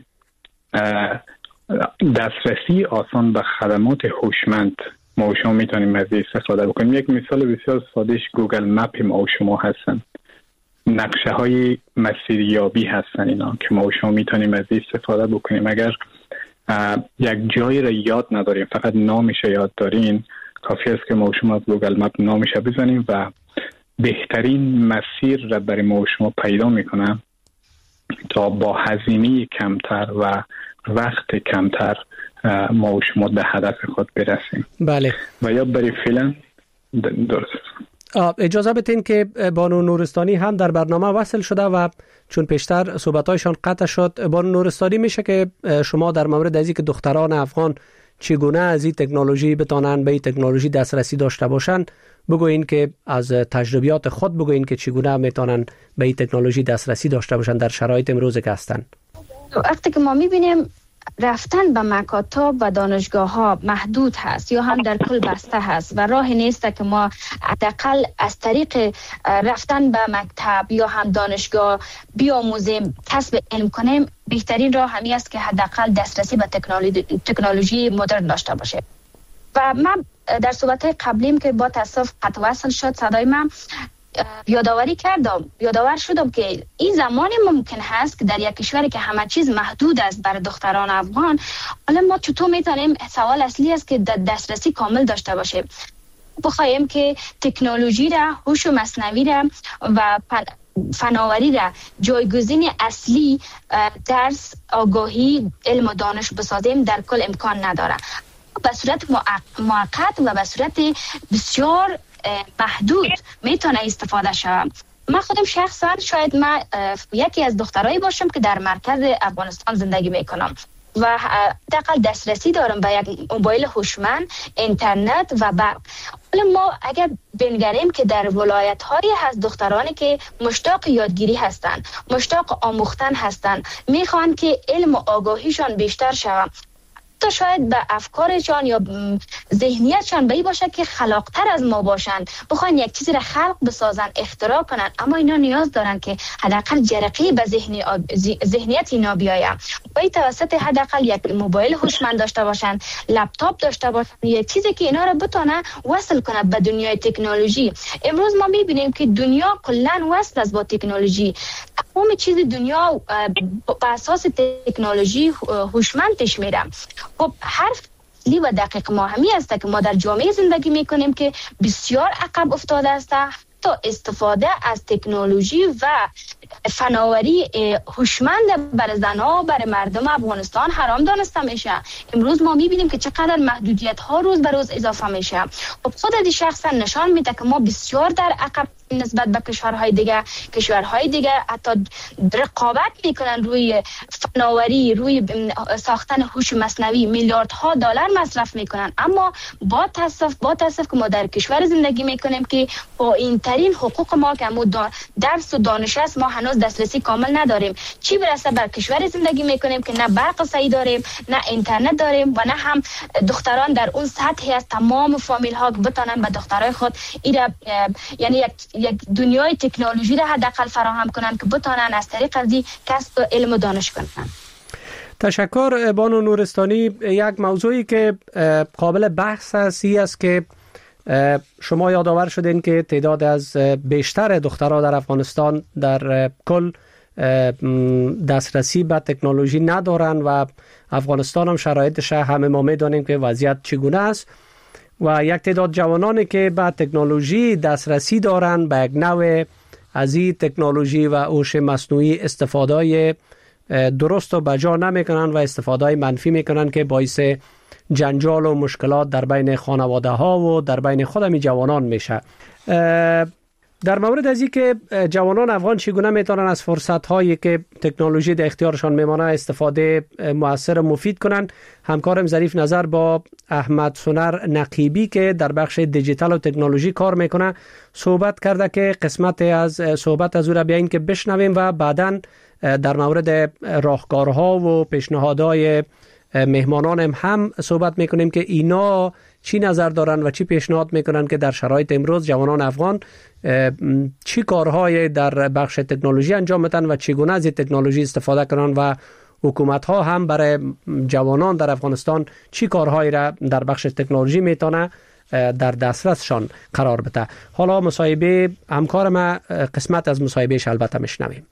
دسترسی آسان به خدمات هوشمند ما و شما میتونیم از استفاده بکنیم. یک مثال بسیار سادهش گوگل مپ ما و شما هستن، نقشه های مسیریابی هستن اینا که ما و شما میتونیم از استفاده بکنیم. اگر یک جایی را یاد نداریم فقط نامش یاد دارین، کافی است که ما و شما از گوگل مپ نامش بزنیم و بهترین مسیر را برای ما و شما پیدا میکنه تا با هزینه کمتر و وقت کمتر ما و شما به هدف خود برسیم. بله. و یا برای فعلا درست. اجازه بدین که بانو نورستانی هم در برنامه وصل شده و چون پیشتر صحبتایشان قطع شد، بانو نورستانی میشه که شما در مورد از اینکه دختران افغان چگونه از این تکنولوژی بتانن به این تکنولوژی دسترسی داشته باشن بگوین، که از تجربیات خود بگوین که چگونه میتونن به این تکنولوژی دسترسی داشته باشن در شرایط امروز که هستن. وقتی که ما میبینیم رفتن به مکاتب و دانشگاه ها محدود هست یا هم در کل بسته هست و راهی نیست که ما حداقل از طریق رفتن به مکتب یا هم دانشگاه بیاموزیم، کسب علم کنیم، بهترین راه همی است که حداقل دسترسی به تکنولوژی تکنولوژی مدرن داشته باشه. و من در صحبت قبلیم که با تاسف قطع وصل شد صدای من، یادآوری کردم یادآور شدم که این زمانی ممکن هست که در یک کشوری که همه چیز محدود است برای دختران افغان، حالا ما چطور میتونیم، سوال اصلی است که دسترسی کامل داشته باشیم. بخوایم که تکنولوژی را، هوش مصنوعی را و فناوری را جایگزین اصلی درس، آگاهی، علم و دانش بسازیم در کل امکان نداره. به صورت موقت و به صورت بسیار محدود میتونه استفاده شود. من خودم شخصا شاید من یکی از دخترایی باشم که در مرکز افغانستان زندگی میکنم و حداقل دسترسی دارم به یک موبایل هوشمند، اینترنت و برق. حالا ما اگر بنگریم که در ولایت هایی هست دخترانی که مشتاق یادگیری هستند، مشتاق آموختن هستند، میخوان که علم و آگاهیشان بیشتر شود، تا شاید به افکارشان یا ذهنیتشان به این باشه که خلاقتر از ما باشند، بخوان یک چیزی را خلق بسازن، اختراع کنن، اما اینا نیاز دارن که حداقل جرقه به ذهنی ذهنیت اینا بیاید. باید توسط حداقل یک موبایل هوشمند داشته باشن، لپتاپ داشته باشن، یک چیزی که اینا را بتونه وصل کنه به دنیای تکنولوژی. امروز ما میبینیم که دنیا کلا وصل است با تکنولوژی. تمام چیز دنیا بر اساس تکنولوژی هوشمند پیش میره. خب حرف لی و دقیق ما همی است که ما در جامعه زندگی میکنیم که بسیار عقب افتاده است. تا استفاده از تکنولوژی و فناوری هوشمند بر زنها، بر مردم افغانستان حرام دانسته میشه. امروز ما میبینیم که چقدر محدودیت ها روز به روز اضافه میشه. خب خود شخصا نشان میده که ما بسیار در عقب نسبت به کشورهای دیگه. کشورهای دیگه حتی رقابت میکنن روی فناوری، روی ساختن هوش مصنوعی، میلیاردها دلار مصرف میکنن، اما با تاسف با تاسف که ما در کشور زندگی میکنیم که با این ترین حقوق ما که ما درس و دانش است، ما هنوز دسترسی کامل نداریم. چی برسه بر کشور زندگی میکنیم که نه برق صحیح داریم، نه اینترنت داریم و نه هم دختران در اون سطحی از تمام فامیل ها بتونن به دخترای خود ایرا یعنی یک یک دنیای تکنولوژی را حداقل فراهم کنن که بتونن از طریق ازی کسب علم و دانش کنن. تشکر بانو نورستانی. یک موضوعی که قابل بحث است است که شما یادآور شدین که تعداد از بیشتر دخترها در افغانستان در کل دسترسی به تکنولوژی ندارن و افغانستان هم شرایطش همه ما میدانیم که وضعیت چگونه است و یک تعداد جوانانی که به تکنولوژی دسترسی دارن به یک نوع از این تکنولوژی و هوش مصنوعی استفاده درست و بجا نمیکنن و استفاده منفی میکنن که باعث جنجال و مشکلات در بین خانواده ها و در بین خودمی جوانان میشه. در مورد از این که جوانان افغان چگونه میتونن از فرصت هایی که تکنولوژی در اختیارشان میمانه استفاده مؤثر و مفید کنن، همکارم ظریف نظر با احمد سنر نقیبی که در بخش دیجیتال و تکنولوژی کار میکنه صحبت کرده که قسمت از صحبت از او را بیاین که بشنویم و بعداً در مورد راهکارها و پیشنهادهای مهمانان هم, هم صحبت میکنیم که اینا چی نظر دارن و چی پیشنهاد میکنن که در شرایط امروز جوانان افغان چی کارهای در بخش تکنولوژی انجام بدن و چگونه از تکنولوژی استفاده کنن و حکومت ها هم برای جوانان در افغانستان چی کارهایی را در بخش تکنولوژی میتونه در دسترسشان قرار بده. حالا مصاحبه همکار ما قسمت از مصاحبهش البته میشنویم.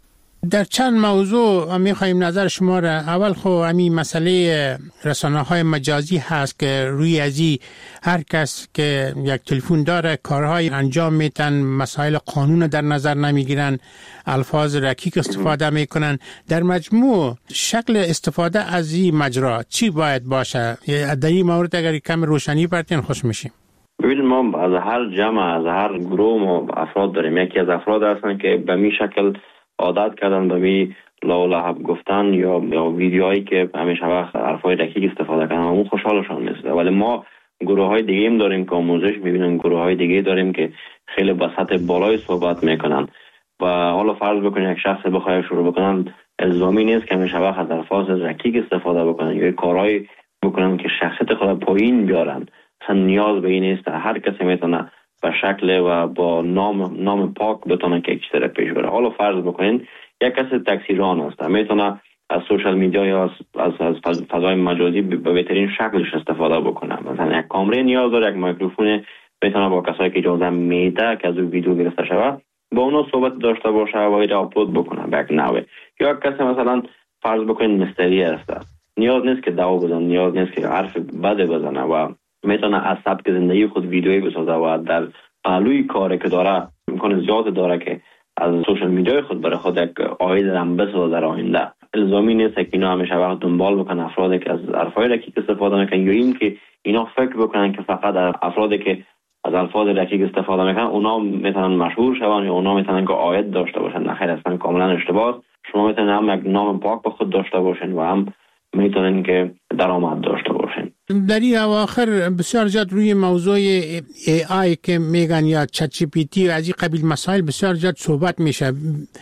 در چند موضوع میخوایم نظر شما را. اول خب همین مسئله رسانه‌های مجازی هست که روی ازی هر کس که یک تلفن داره کارهای انجام میتن، مسائل قانون در نظر نمیگیرن، الفاظ رکیک استفاده میکنن. در مجموع شکل استفاده از این مجرا چی باید باشه؟ در این مورد اگر کم روشنی برتین خوش میشیم. ببینید ما از هر جمع از هر گروه ما افراد داریم. یکی از افراد هستن که به می شکل عادت کردن به می لولب گفتن یا یا ویدیوهایی که همیشه وقت حرفای رکیک استفاده کردن، اون خوشحالشون نیست. ولی ما گروه های دیگه هم داریم که آموزش میبینن، گروه های دیگه داریم که خیلی با سطح بالای صحبت میکنن و حالا فرض بکنید یک شخص بخواد شروع بکنن، الزامی نیست که همیشه وقت از الفاظ رکیک استفاده بکنن یا کارهای بکنن که شخصیت خود پایین بیارن. اصلا نیاز به این نیست. هر کسی میتونه به شکل و با نام نام پاک بتونه که چیزی پیش بره. حالا فرض بکنین یک کسی تاکسی ران است، میتونه از سوشال میدیا یا از از فضای مجازی به بهترین شکلش استفاده بکنه. مثلا یک کامره نیاز داره، یک میکروفون، میتونه با کسایی که اجازه میده که از اون ویدیو گرفته شود با اونا صحبت داشته باشه و اینا آپلود بکنه به یک نوع. یا کسی مثلا فرض بکنین مستری است، نیاز نیست که دعوا بزنه، نیاز نیست که حرف بد بزنه و میتونه از سبک زندگی خود ویدیویی بسازه و در پهلوی کاری که داره امکان زیاد داره که از سوشال میدیای خود برای خود یک عاید هم بسازه در آینده. الزامی نیست که اینا همیشه وقت دنبال بکنن افرادی که از حرفای رکیک استفاده میکنن یا این که اینا فکر بکنن که فقط افرادی که از الفاظ رکیک استفاده میکنن اونا میتونن مشهور شون یا اونا میتونن که عاید داشته باشن. نه خیر، اصلا کاملا اشتباه. شما میتونن هم یک نام پاک به خود داشته باشین و هم میتونن که درآمد داشته باشین. در این اواخر بسیار زیاد روی موضوع ای آی که میگن یا چت جی پی تی و از این قبیل مسائل بسیار زیاد صحبت میشه.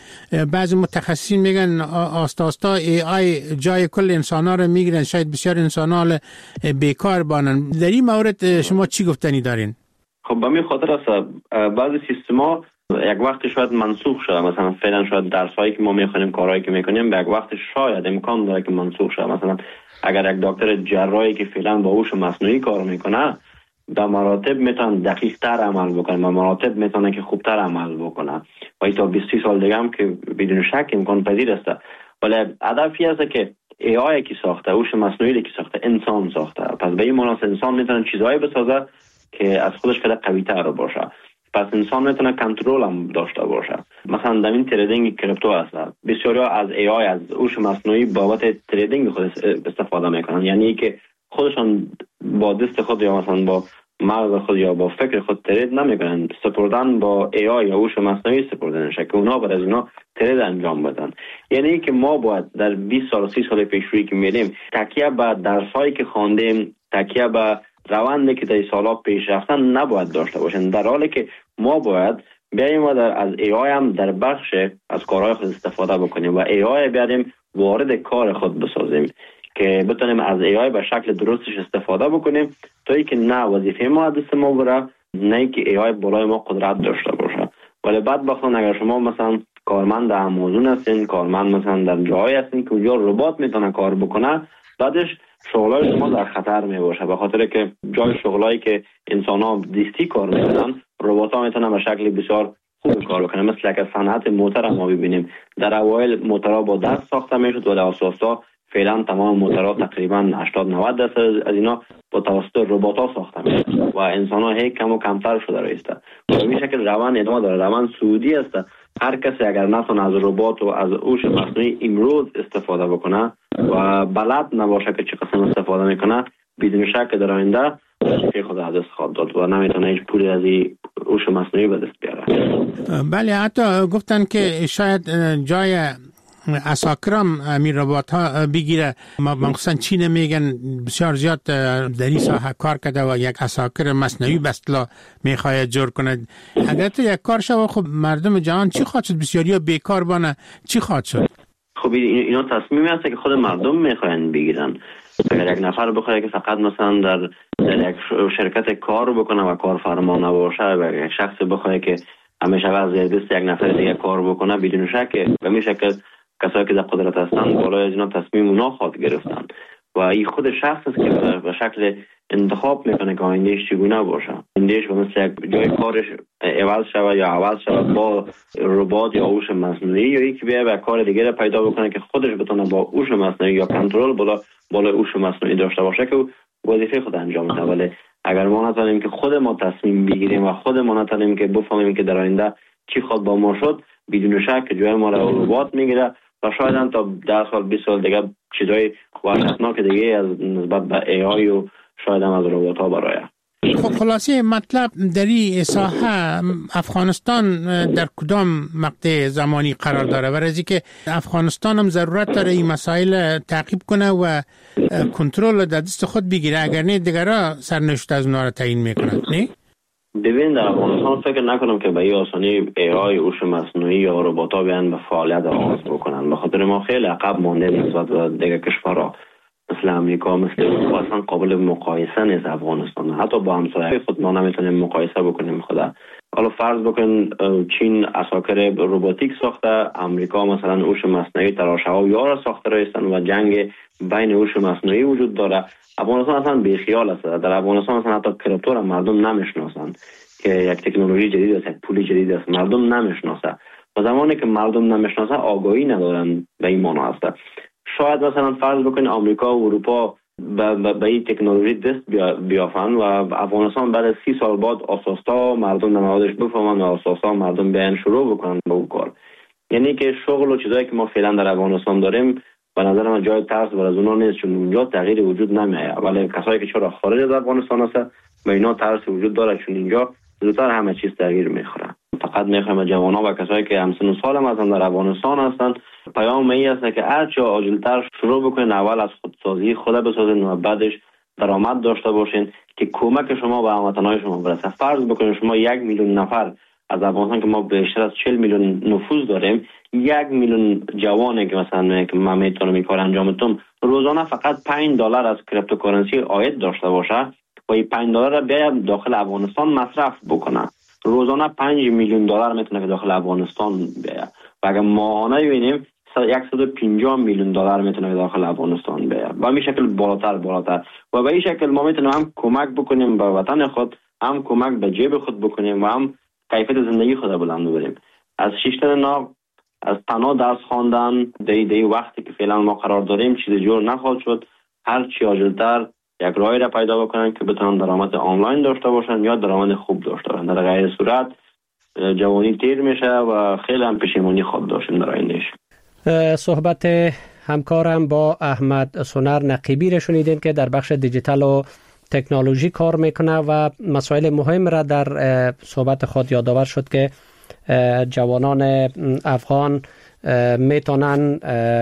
بعضی متخصصین میگن آستا آستا ای آی جای کل انسانا رو میگیرن، شاید بسیار انسانا بیکار بانن. در این مورد شما چی گفتنی دارین؟ خب به می خاطر است بعضی سیستما یک وقت شاید منسوخ شده. مثلا فعلا شاید درسایی که ما میخونیم، کارهایی که میکنیم به یک وقت شاید امکان داره که منسوخ شده. مثلا اگر یک دکتر جراحی که فعلا با هوش مصنوعی کار میکنه به مراتب میتونه دقیق تر عمل بکنه، به مراتب میتونه که خوبتر عمل بکنه و تا بیست سال دیگه هم که بدون شک امکان پذیر است. ولی هدفی است که ای آی کی ساخته، هوش مصنوعی کی ساخته، انسان ساخته. پس به این مناسبت انسان میتونه چیزهایی بسازه که از خودش خیلی قوی تر باشه. پس انسان میتونه کنترل هم داشته باشه. مثلا در این تریدینگ کریپتو هست، بسیاری از ای آی از هوش مصنوعی بابت تریدینگ خود استفاده میکنن. یعنی که خودشان با دست خود یا مثلا با مغز خود یا با فکر خود ترید نمیکنن، سپردن با ای آی یا هوش مصنوعی سپردن که اونا بر از اونا ترید انجام بدن. یعنی که ما باید در بیست سال سی سال پیش روی که میریم تکیه به درسایی که خواندیم، تکیه به روندی که در سالا پیش رفتن نباید داشته باشن، در حالی که ما باید بیاییم و در از ای آی هم در بخش از کارهای خود استفاده بکنیم و ای آی بیاریم وارد کار خود بسازیم که بتونیم از ای آی به شکل درستش استفاده بکنیم تا اینکه نه وظیفه ما دست ما بره، نه اینکه ای آی بالای ما قدرت داشته باشه. ولی بعد بخوام اگر شما مثلا کارمند در آمازون هستین، کارمند مثلا در جایی هستین که اونجا ربات میتونه کار بکنه، بعدش شغلای شما در خطر می باشه، به خاطر که جای شغلایی که انسان‌ها دستی کار میکنن ربات‌ها میتونن به شکل بسیار خوب کار بکنن. مثل که صنعت موتور ما ببینیم، در اوایل موتورها با دست ساخته میشد ولی اساسا فعلا تمام موتورها تقریبا هشتاد نود درصد از اینا با توسط ربات‌ها ساخته میشن و انسان‌ها هیچ کم و کمتر شده رایسته. و به این شکل روند ادامه داره، روند سعودی است. هر کسی اگر نتونه از ربات و از هوش مصنوعی امروز استفاده بکنه و بلد نباشه که چه قسم استفاده میکنه، بدون شک در آینده که خود از دست خواهد داد و نمیتونه هیچ پولی از این هوش مصنوعی به دست بیاره. بله، حتی گفتن که شاید جای اساکرام می ربات ها بگیره. مخصوصا چین میگن بسیار زیاد در این ساحه کار کرده و یک اساکر مصنوعی به اصطلاح میخواد جور کنه. اگر تو یک کار شو خب مردم جهان چی خواهد شد؟ بسیاری ها بیکار بانه، چی خواهد شد؟ خب اینا تصمیمی هست که خود مردم میخواین بگیرن. اگر یک نفر بخواد که فقط مثلا در, در یک شرکت کار بکنه و کارفرما نباشه و یک شخص بخواد که همیشه از زیر دست یک نفر دیگه کار بکنه، بدون شک به می شکل کسایی که در قدرت هستن بالای از اینا تصمیم اونا خواهد گرفتن و این خود شخص است که به شکل انتخاب میکنه که آیندهش چگونه باشه. آیندهش مثل یک جای کارش عوض شود یا عوض شود با ربات یا هوش مصنوعی، یا یکی بیا به کار دیگه پیدا بکنه که خودش بتونه با هوش مصنوعی یا کنترل بالا بالا هوش مصنوعی داشته باشه که وظیفه خود انجام بده. ولی اگر ما نتونیم که خود ما تصمیم بگیریم و خود ما نتونیم که بفهمیم که در آینده چی خود با ما شد، بدون شک جای ما را ربات میگیره و شاید هم تا ده سال بیست سال دیگه چیزای وحشتناک دیگه از نسبت به ای آی و شاید هم از ربات ها برای. خب خلاصه مطلب در این ساحه افغانستان در کدام مقطع زمانی قرار داره؟ برای که افغانستان هم ضرورت داره این مسائل تعقیب کنه و کنترل در دست خود بگیره، اگر نه دیگرها سرنوشت از اونا را تعیین میکنند. نه؟ ببین در افغانستان فکر نکنم که به این آسانی ای آی، هوش مصنوعی یا ربات ها بیان به فعالیت آغاز بکنن، به خاطر ما خیلی عقب مانده نسبت به دیگر کشورها مثل امریکا، مثل اروپا. اصلا قابل مقایسه نیست افغانستان، حتی با همسایه خود ما نمیتونیم مقایسه بکنیم. خدا حالا فرض بکن چین اساکر روباتیک ساخته، امریکا مثلا هوش مصنوعی تراشه ها یار ساخته رایستن و جنگ بین هوش مصنوعی وجود داره. افغانستان اصلا بیخیال است. در افغانستان اصلا حتی کریپتو را مردم نمیشناسند که یک تکنولوژی جدید است، یک پول جدید است، مردم نمیشناسه. و زمانی که مردم نمیشناسه آگاهی ندارن به این معنا است. شاید مثلا فرض بکنید آمریکا و اروپا به این تکنولوژی دست بیافن و افغانستان بعد سی سال بعد اساسا مردم نمادش بفهمن و اساسا مردم بیان شروع بکنن به اون کار. یعنی که شغل و چیزایی که ما فعلا در افغانستان داریم به نظر من جای ترس بر از اونا نیست، چون اونجا تغییر وجود نمیاد. ولی کسایی که چرا خارج از افغانستان هست به اینا ترس وجود داره، چون اینجا زودتر همه چیز تغییر میخوره. فقط میخوایم جوانان و کسایی که همسن و سال هم هستن در افغانستان هستن پیام این است که هر چه عاجلتر شروع بکنین، اول از خودسازی خود بسازین و بعدش درآمد داشته باشین که کمک شما به هموطنهای شما برسه. فرض بکنین شما یک میلیون نفر از افغانستان که ما بیشتر از چهل میلیون نفوذ داریم، یک میلیون جوانی که مثلا که من میتونم این کار انجام بدم روزانه فقط پنج دلار از کریپتوکارنسی عاید داشته باشه و این پنج دلار را بیاید داخل افغانستان مصرف بکنه، روزانه پنج میلیون دلار میتونه که داخل افغانستان بیاید. و اگر ماهانه ببینیم صد و پنجاه میلیون دلار میتونه داخل افغانستان بیاید و به شکل بالاتر بالاتر و به این شکل ما میتونیم هم کمک بکنیم به وطن خود، هم کمک به جیب خود بکنیم و هم کیفیت زندگی خود بلند ببریم. از شیشتن ناو، از تنها درس خواندن دی دی وقتی که فعلا ما قرار داریم چیز جور نخواهد شد. هر چی عاجلتر یک راهی را پیدا بکنن که بتونن درآمد آنلاین داشته باشن یا درآمد خوب داشته باشن. در غیر صورت جوانی تیر میشه و خیلی هم پشیمانی خواب داشتیم در آیندهش. صحبت همکارم با احمد سونر نقیبی را شنیدین که در بخش دیجیتال و تکنولوژی کار میکنه و مسائل مهم را در صحبت خود یادآور شد که جوانان افغان میتونن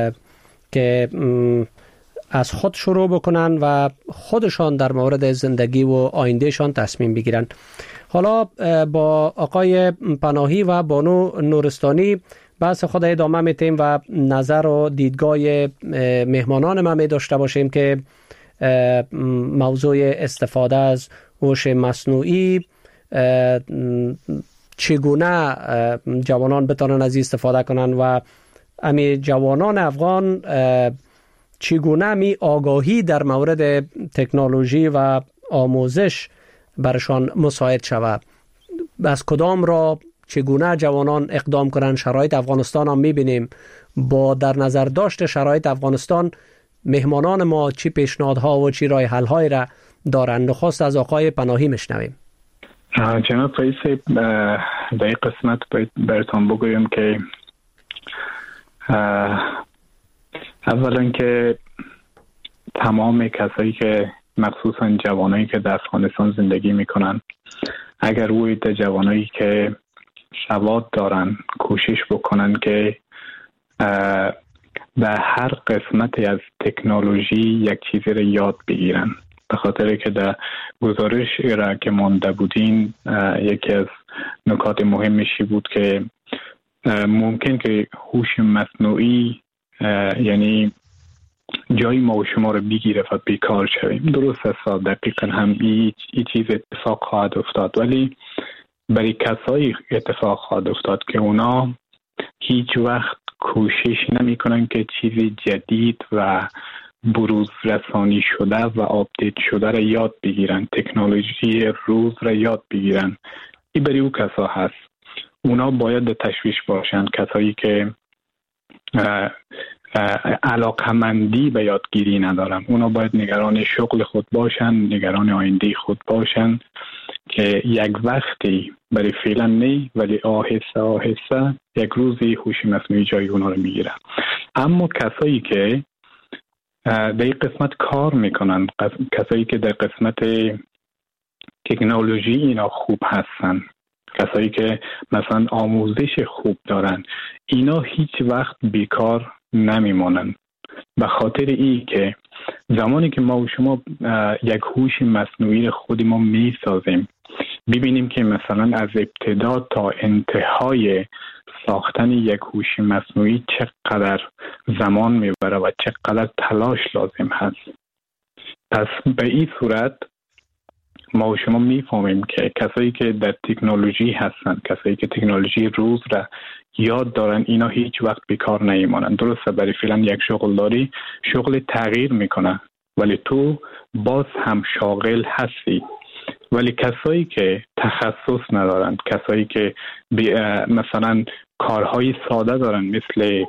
که از خود شروع بکنن و خودشان در مورد زندگی و آیندهشان تصمیم بگیرن. حالا با آقای پناهی و بانو نورستانی بحث خود ادامه میتیم و نظر و دیدگاه مهمانان ما می داشته باشیم که موضوع استفاده از هوش مصنوعی چگونه جوانان بتونن از استفاده کنن و امی جوانان افغان چگونه می آگاهی در مورد تکنولوژی و آموزش برشان مساعد شود، از کدام را چگونه جوانان اقدام کنن. شرایط افغانستان هم میبینیم، با در نظر داشت شرایط افغانستان مهمانان ما چی پیشنهادها و چی راه حل های را دارند. نخست از آقای پناهی میشنویم. جناب رئیس، در این قسمت براتون بگویم که اولا که تمام کسایی که مخصوصا جوانایی که در افغانستان زندگی میکنن، اگر روی ده جوانایی که سواد دارن کوشش بکنن که به هر قسمتی از تکنولوژی یک چیزی رو یاد بگیرن، به خاطر که در گزارش را که مانده بودین یکی از نکات مهمشی بود که ممکن که هوش مصنوعی یعنی جای ما و شما رو بگیره و بیکار شویم. درست است، دقیقا هم این چیز اتفاق خواهد افتاد، ولی برای کسایی اتفاق خواهد افتاد که اونا هیچ وقت کوشش نمی کنن که چیز جدید و بروز رسانی شده و آپدیت شده را یاد بگیرن، تکنولوژی روز را یاد بگیرن. این برای او کسا هست. اونا باید در تشویش باشن، کسایی که علاقمندی به یادگیری ندارن. اونا باید نگران شغل خود باشن، نگران آینده خود باشن که یک وقتی برای فعلا نه، ولی آهسته آهسته یک روزی هوش مصنوعی جای اونا رو میگیره. اما کسایی که در این قسمت کار میکنن، کسایی که در قسمت تکنولوژی اینا خوب هستن، کسایی که مثلا آموزش خوب دارن، اینا هیچ وقت بیکار نمیمونن. به خاطر ای که زمانی که ما و شما یک هوش مصنوعی رو خود ما میسازیم، ببینیم که مثلا از ابتدا تا انتهای ساختن یک هوش مصنوعی چقدر زمان میبره و چقدر تلاش لازم هست. پس به این صورت ما و شما میفهمیم که کسایی که در تکنولوژی هستن، کسایی که تکنولوژی روز را یاد دارن، اینا هیچ وقت بیکار نمیمونن. درسته برای فعلا یک شغل داری، شغل تغییر میکنه، ولی تو باز هم شاغل هستی. ولی کسایی که تخصص ندارن، کسایی که مثلا کارهای ساده دارن، مثل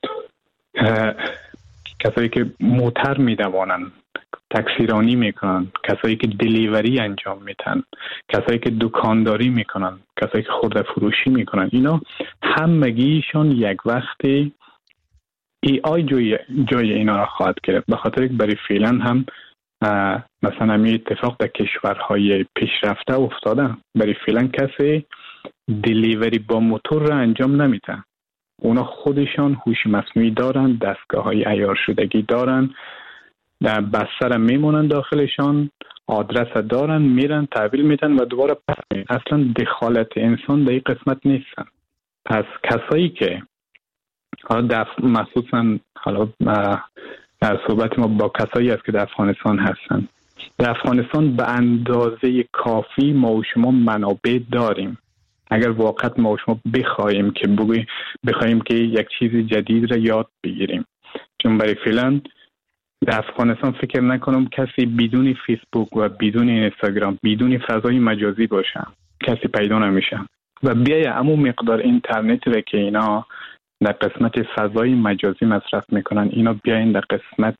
کسایی که موتر میدوانن، تاکسیرانی میکنن، کسایی که دلیوری انجام میدن، کسایی که دکانداری میکنن، کسایی که خرده فروشی میکنن، اینا همگیشون یک وقتی ای آی جای, جای اینا را خواهد گرفت. به خاطر که برای فعلا هم مثلا همین اتفاق در کشورهای پیشرفته افتاده. برای فعلا کسی دلیوری با موتور را انجام نمیده. اونا خودشان هوش مصنوعی دارن، دستگاه های عیار شدگی دارن، در بستر میمونن داخلشان، آدرس دارن، میرن تحویل میدن و دوباره پس میرن. اصلا دخالت انسان در این قسمت نیستن. پس کسایی که حالا مخصوصا حالا در صحبت ما با کسایی است که در افغانستان هستن، در افغانستان به اندازه کافی ما و شما منابع داریم. اگر واقعا ما و شما بخوایم که بگوی بخوایم که یک چیز جدید را یاد بگیریم، چون برای فعلا در افغانستان فکر نکنم کسی بدون فیسبوک و بدون اینستاگرام، بدون فضای مجازی باشه، کسی پیدا نمیشه. و بیای همون مقدار اینترنت را که اینا در قسمت فضای مجازی مصرف میکنن، اینا بیاین در قسمت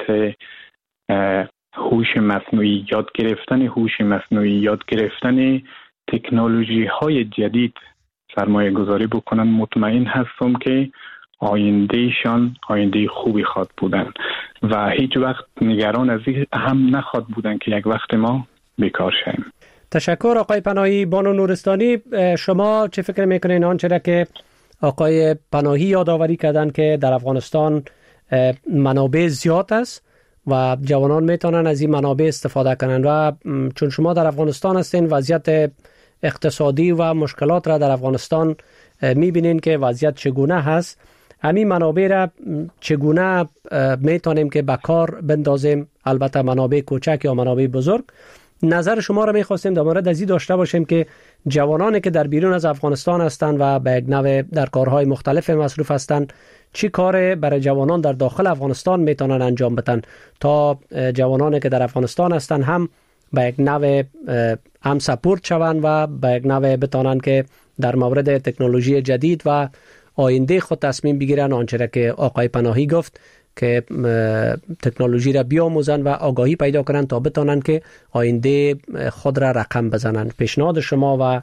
هوش مصنوعی، یاد گرفتن هوش مصنوعی، یاد گرفتن تکنولوژی های جدید سرمایه گذاری بکنن. مطمئن هستم که آیندهشان آینده خوبی خواد بودن و هیچ وقت نگران از این هم نخواد بودن که یک وقت ما بیکار شیم. تشکر آقای پناهی. بانو نورستانی، شما چه فکر میکنین آنچه که آقای پناهی یادآوری کردن که در افغانستان منابع زیاد است و جوانان میتونن از این منابع استفاده کنن و چون شما در افغانستان هستین، وضعیت اقتصادی و مشکلات را در افغانستان میبینین که وضعیت چگونه هست، همین منابع را چگونه میتونیم که به کار بندازیم؟ البته منابع کوچک یا منابع بزرگ. نظر شما را میخواستیم در مورد از این داشته باشیم که جوانانی که در بیرون از افغانستان هستند و به یک نوع در کارهای مختلف مصروف هستند، چی کار برای جوانان در داخل افغانستان میتونن انجام بدن تا جوانانی که در افغانستان هستند هم به یک نوع هم سپورت شوند و به یک نوع بتونن که در مورد تکنولوژی جدید و آینده خود تصمیم بگیرن، آنچه که آقای پناهی گفت که تکنولوژی را بیاموزن و آگاهی پیدا کنن تا بتونن که آینده خود را رقم بزنن. پیشنهاد شما و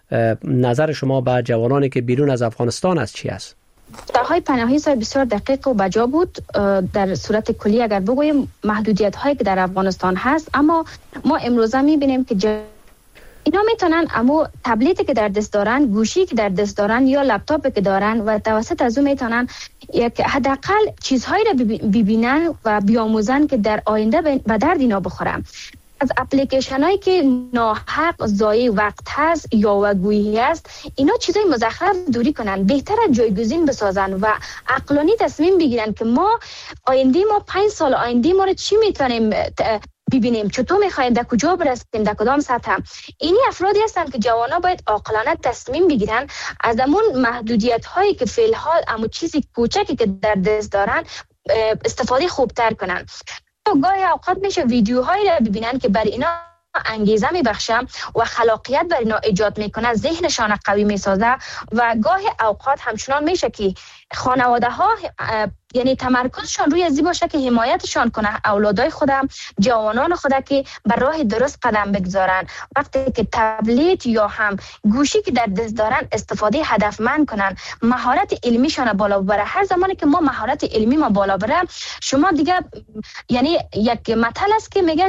نظر شما به جوانانی که بیرون از افغانستان است چی است؟ آقای پناهی صاحب بسیار دقیق و بجا بود. در صورت کلی اگر بگوییم محدودیت هایی که در افغانستان هست، اما ما امروزه میبینیم که جا... اینا میتونن اما تبلیتی که در دست دارن، گوشی که در دست دارن یا لپتاپی که دارن و توسط از اون میتونن یک حداقل چیزهایی را ببینن و بیاموزن که در آینده به درد اینا بخورن. از اپلیکیشن هایی که ناحق ضایع وقت هست یا وگویی هست، اینا چیزای مزخرف دوری کنن، بهتر جایگزین بسازن و عقلانی تصمیم بگیرن که ما آینده ما پنج سال آینده ما رو چی میتونیم ببینیم، چطور میخوایم در کجا برسیم، در کدام سطح. اینی افرادی هستند که جوانا باید عاقلانه تصمیم بگیرن، از همون محدودیت هایی که فی الحال اما چیزی کوچکی که در دست دارن استفاده خوبتر کنن. گاهی اوقات میشه ویدیوهایی را ببینن که بر اینا انگیزه میبخشه و خلاقیت بر اینا ایجاد میکنه، ذهنشان قوی میسازه و گاهی اوقات همچنان میشه که خانواده ها یعنی تمرکزشان روی ازی باشه که حمایتشان کنه اولادای خودم، جوانان خودم که بر راه درست قدم بگذارن. وقتی که تبلیت یا هم گوشی که در دست دارن استفاده هدفمند کنن، مهارت علمیشان بالا ببره. هر زمانی که ما مهارت علمی ما بالا بره، شما دیگه یعنی یک مثل است که میگه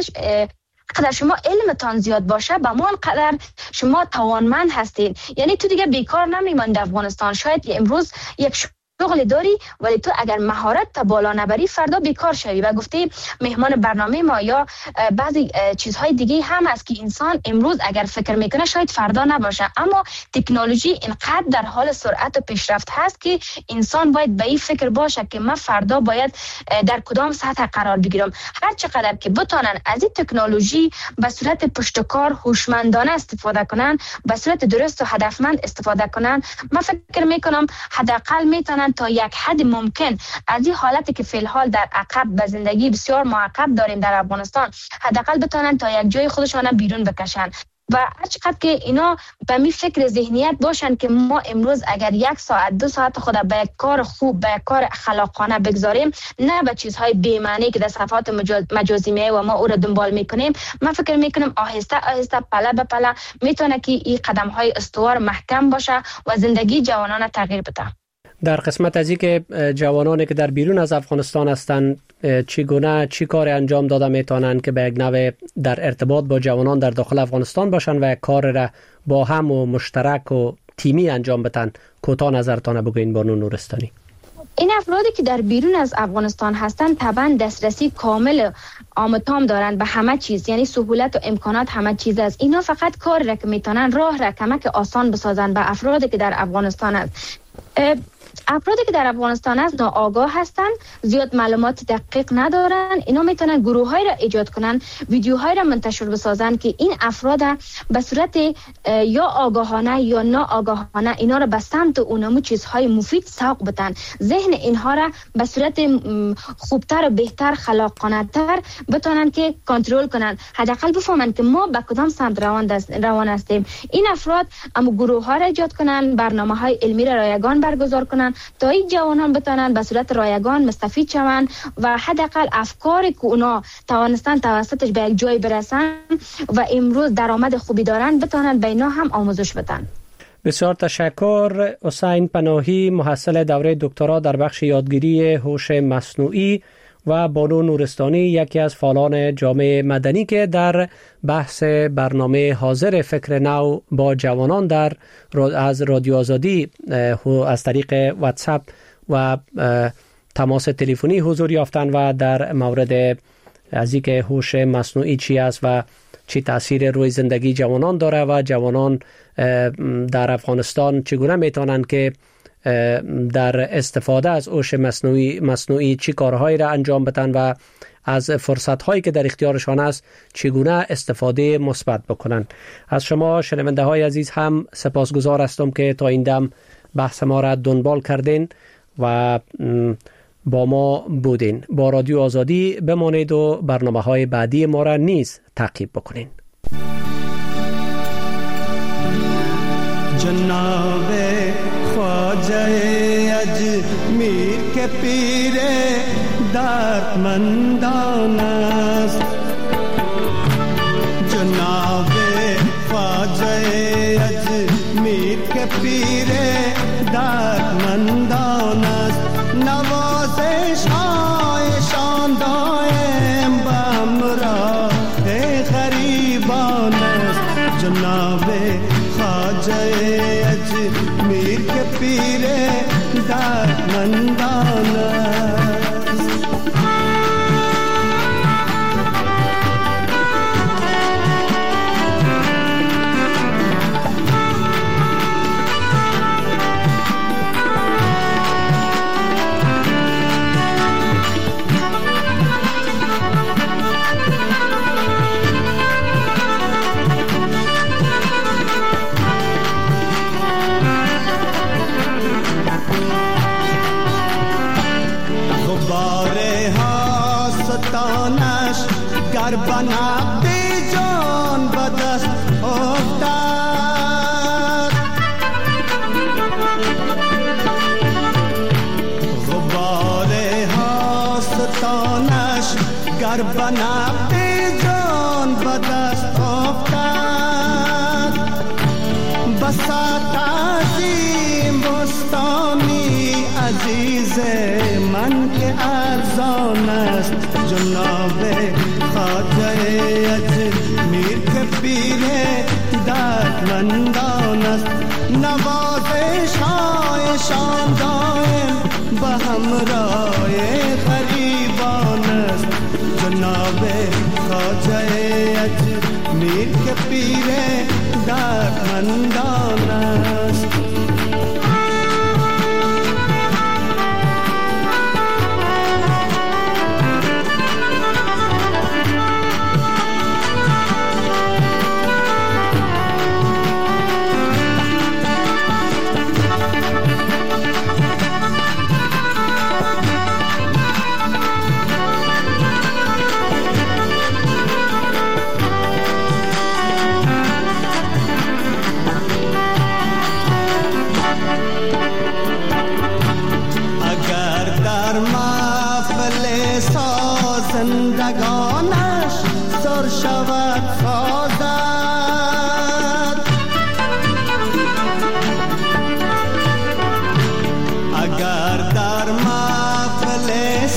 قدر شما علمتان زیاد باشه به مان قدر شما توانمند هستید. یعنی تو دیگه بیکار نمیمانی در افغانستان. شاید امروز یک شغل داری ولی تو اگر مهارت تا بالا نبری فردا بیکار شوی. و گفتی مهمان برنامه ما یا بعضی چیزهای دیگه هم هست که انسان امروز اگر فکر میکنه شاید فردا نباشه، اما تکنولوژی اینقدر در حال سرعت و پیشرفت هست که انسان باید به این فکر باشه که من فردا باید در کدام سطح قرار بگیرم. هر چقدر که بتونن از این تکنولوژی به صورت پشتکار هوشمندانه استفاده کنن، به صورت درست و هدفمند استفاده کنن، من فکر میکنم حداقل میتونن تا یک حد ممکن از این حالتی که فی الحال در عقب به زندگی بسیار معقب داریم در افغانستان، حداقل بتونن تا یک جای خودشان بیرون بکشن. و هر چقدر که اینا به می فکر ذهنیت باشن که ما امروز اگر یک ساعت دو ساعت خود به یک کار خوب، به یک کار خلاقانه بگذاریم، نه به چیزهای بی‌معنی که در صفحات مجازی می و ما او را دنبال میکنیم، من فکر میکنم آهسته آهسته پله به پله میتونه که این قدم های استوار محکم باشه و زندگی جوانان تغییر بده. در قسمت از این که جوانانی که در بیرون از افغانستان هستند چگونه چی کار انجام داده میتونن که به یک نوع در ارتباط با جوانان در داخل افغانستان باشن و کار را با هم و مشترک و تیمی انجام بدن، کوتاه نظرتان بگوین بانو نورستانی. این افرادی که در بیرون از افغانستان هستند طبعا دسترسی کامل آمتام دارند به همه چیز، یعنی سهولت و امکانات همه چیز است. اینا فقط کار را که میتونن راه را کمک آسان بسازن به افرادی که در افغانستان است. افرادی که در افغانستان است ناآگاه هستند، زیاد معلومات دقیق ندارن. اینا میتونن گروه‌های را ایجاد کنن، ویدیوهای را منتشر بسازن که این افراد به صورت یا آگاهانه یا ناآگاهانه اینا را به سمت اونمو چیزهای مفید سوق بدن، ذهن اینها را به صورت خوبتر و بهتر، خلاقانه‌تر بتونن که کنترل کنن، حداقل بفهمن که ما به کدام سمت روان روان هستیم. این افراد اما گروه‌ها را ایجاد کنن، برنامه‌های علمی را رایگان برگزار کنن تا این جوانان بتونن به صورت رایگان مستفید شوند و حداقل افکاری که اونا توانستن توسطش به یک جای برسن و امروز درآمد خوبی دارن بتونن به اینا هم آموزش بدن. بسیار تشکر. حسین پناهی، محصل دوره دکترا در بخش یادگیری هوش مصنوعی، و بانو نورستانی، یکی از فعالان جامعه مدنی که در بحث برنامه حاضر فکر نو با جوانان در از رادیو آزادی از طریق واتساپ و تماس تلفنی حضور یافتن و در مورد از اینکه هوش مصنوعی چی است و چی تاثیر روی زندگی جوانان داره و جوانان در افغانستان چگونه میتونن که در استفاده از هوش مصنوعی مصنوعی چی کارهایی را انجام بدن و از فرصت‌هایی که در اختیارشان است چگونه استفاده مثبت بکنن. از شما شنونده های عزیز هم سپاسگزار هستم که تا این دم بحث ما را دنبال کردین و با ما بودین. با رادیو آزادی بمانید و برنامه های بعدی ما را نیز تعقیب بکنین. جناب خواجه اجمیر کے پیر دردمندان است، جناب خواجه اجمیر کے پیر دردمندان است، نوازش هایشان دائم بامراه غریبان است، جناب خواجه اجمیر کے پیر دردمندان است. آستانش گر به نقد جان به دست افتد، غبار آستانش گر به نقد جان به دست افتد، بساط عظیم بستانی عزیز من که ارزان است، جناب خواجه اجمیر که پیر دردمندان است، نوازش هایشان دائم به همراه غریبان است، جناب خواجه اجمیر که پیر دردمندان است. زندگانش سر شود سازد، اگر در محفل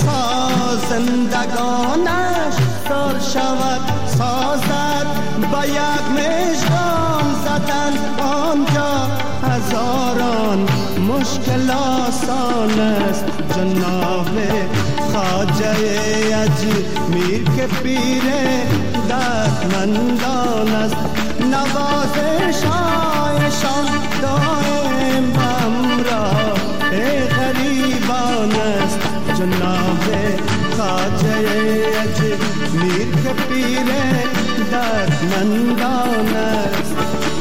زندگانش سر شود سازد، با یک مژگان زدن آنجا هزاران مشکل آسان است، جناب خواجه اجمیر که پیر دردمندان است، نوازش هایشان دائم همراه غریبان است، جناب خواجه اجمیر که پیر دردمندان است.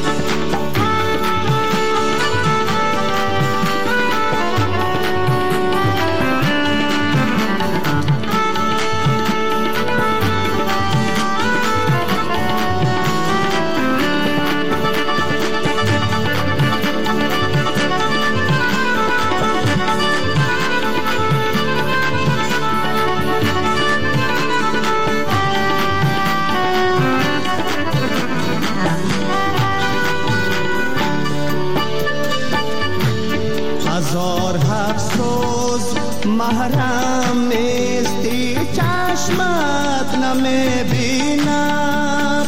محرم نیستی چشمت نمی بیند،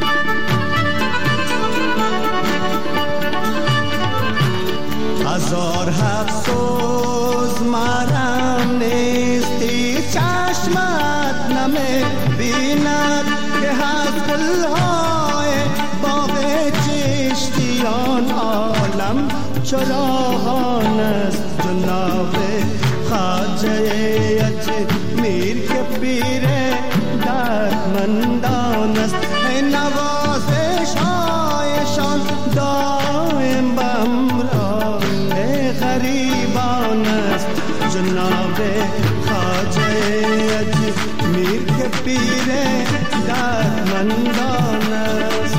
هزار افسوس محرم نیستی چشمت نمی بیند، که از گلهای باغ چشتیان عالم چراغان است، جناب خواجه اجمیر که پیر دردمندان است، نوازش هایشان دائم به همراه غریبان است، جناب خواجه اجمیر که پیر دردمندان است.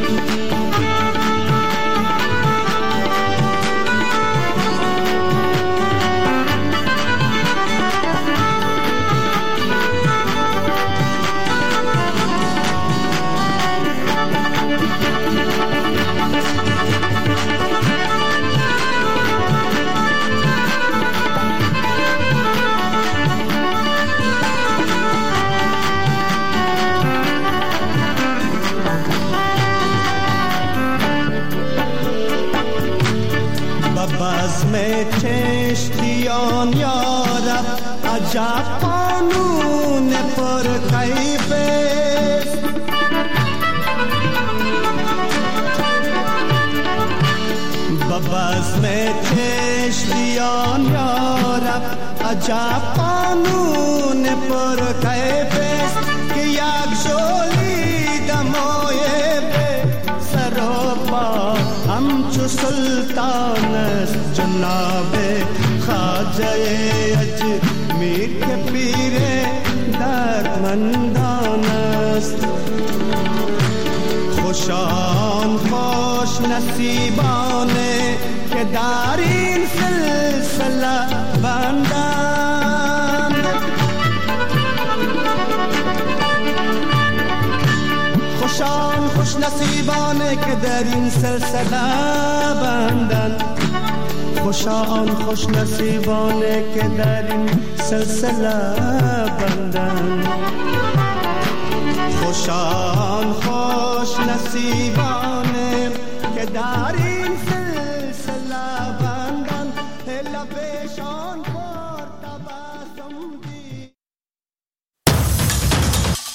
بزم چشتیان یارب عجب قانون پر کیف است، بزم چشتیان یارب عجب قانون پر کیف است، که یک جولی دمای سر و پا همچو سلطان است، جناب خواجه اجمیر که پیر درد دردمندان است. خوشان خوش نصیبانه که در این سلسله بندند. خوشان خوش نصیبانه که در این سلسله بندند. خوشان خوش نصیبانه که در این سلسله بندند. خوشان خوش نصیبانه که در این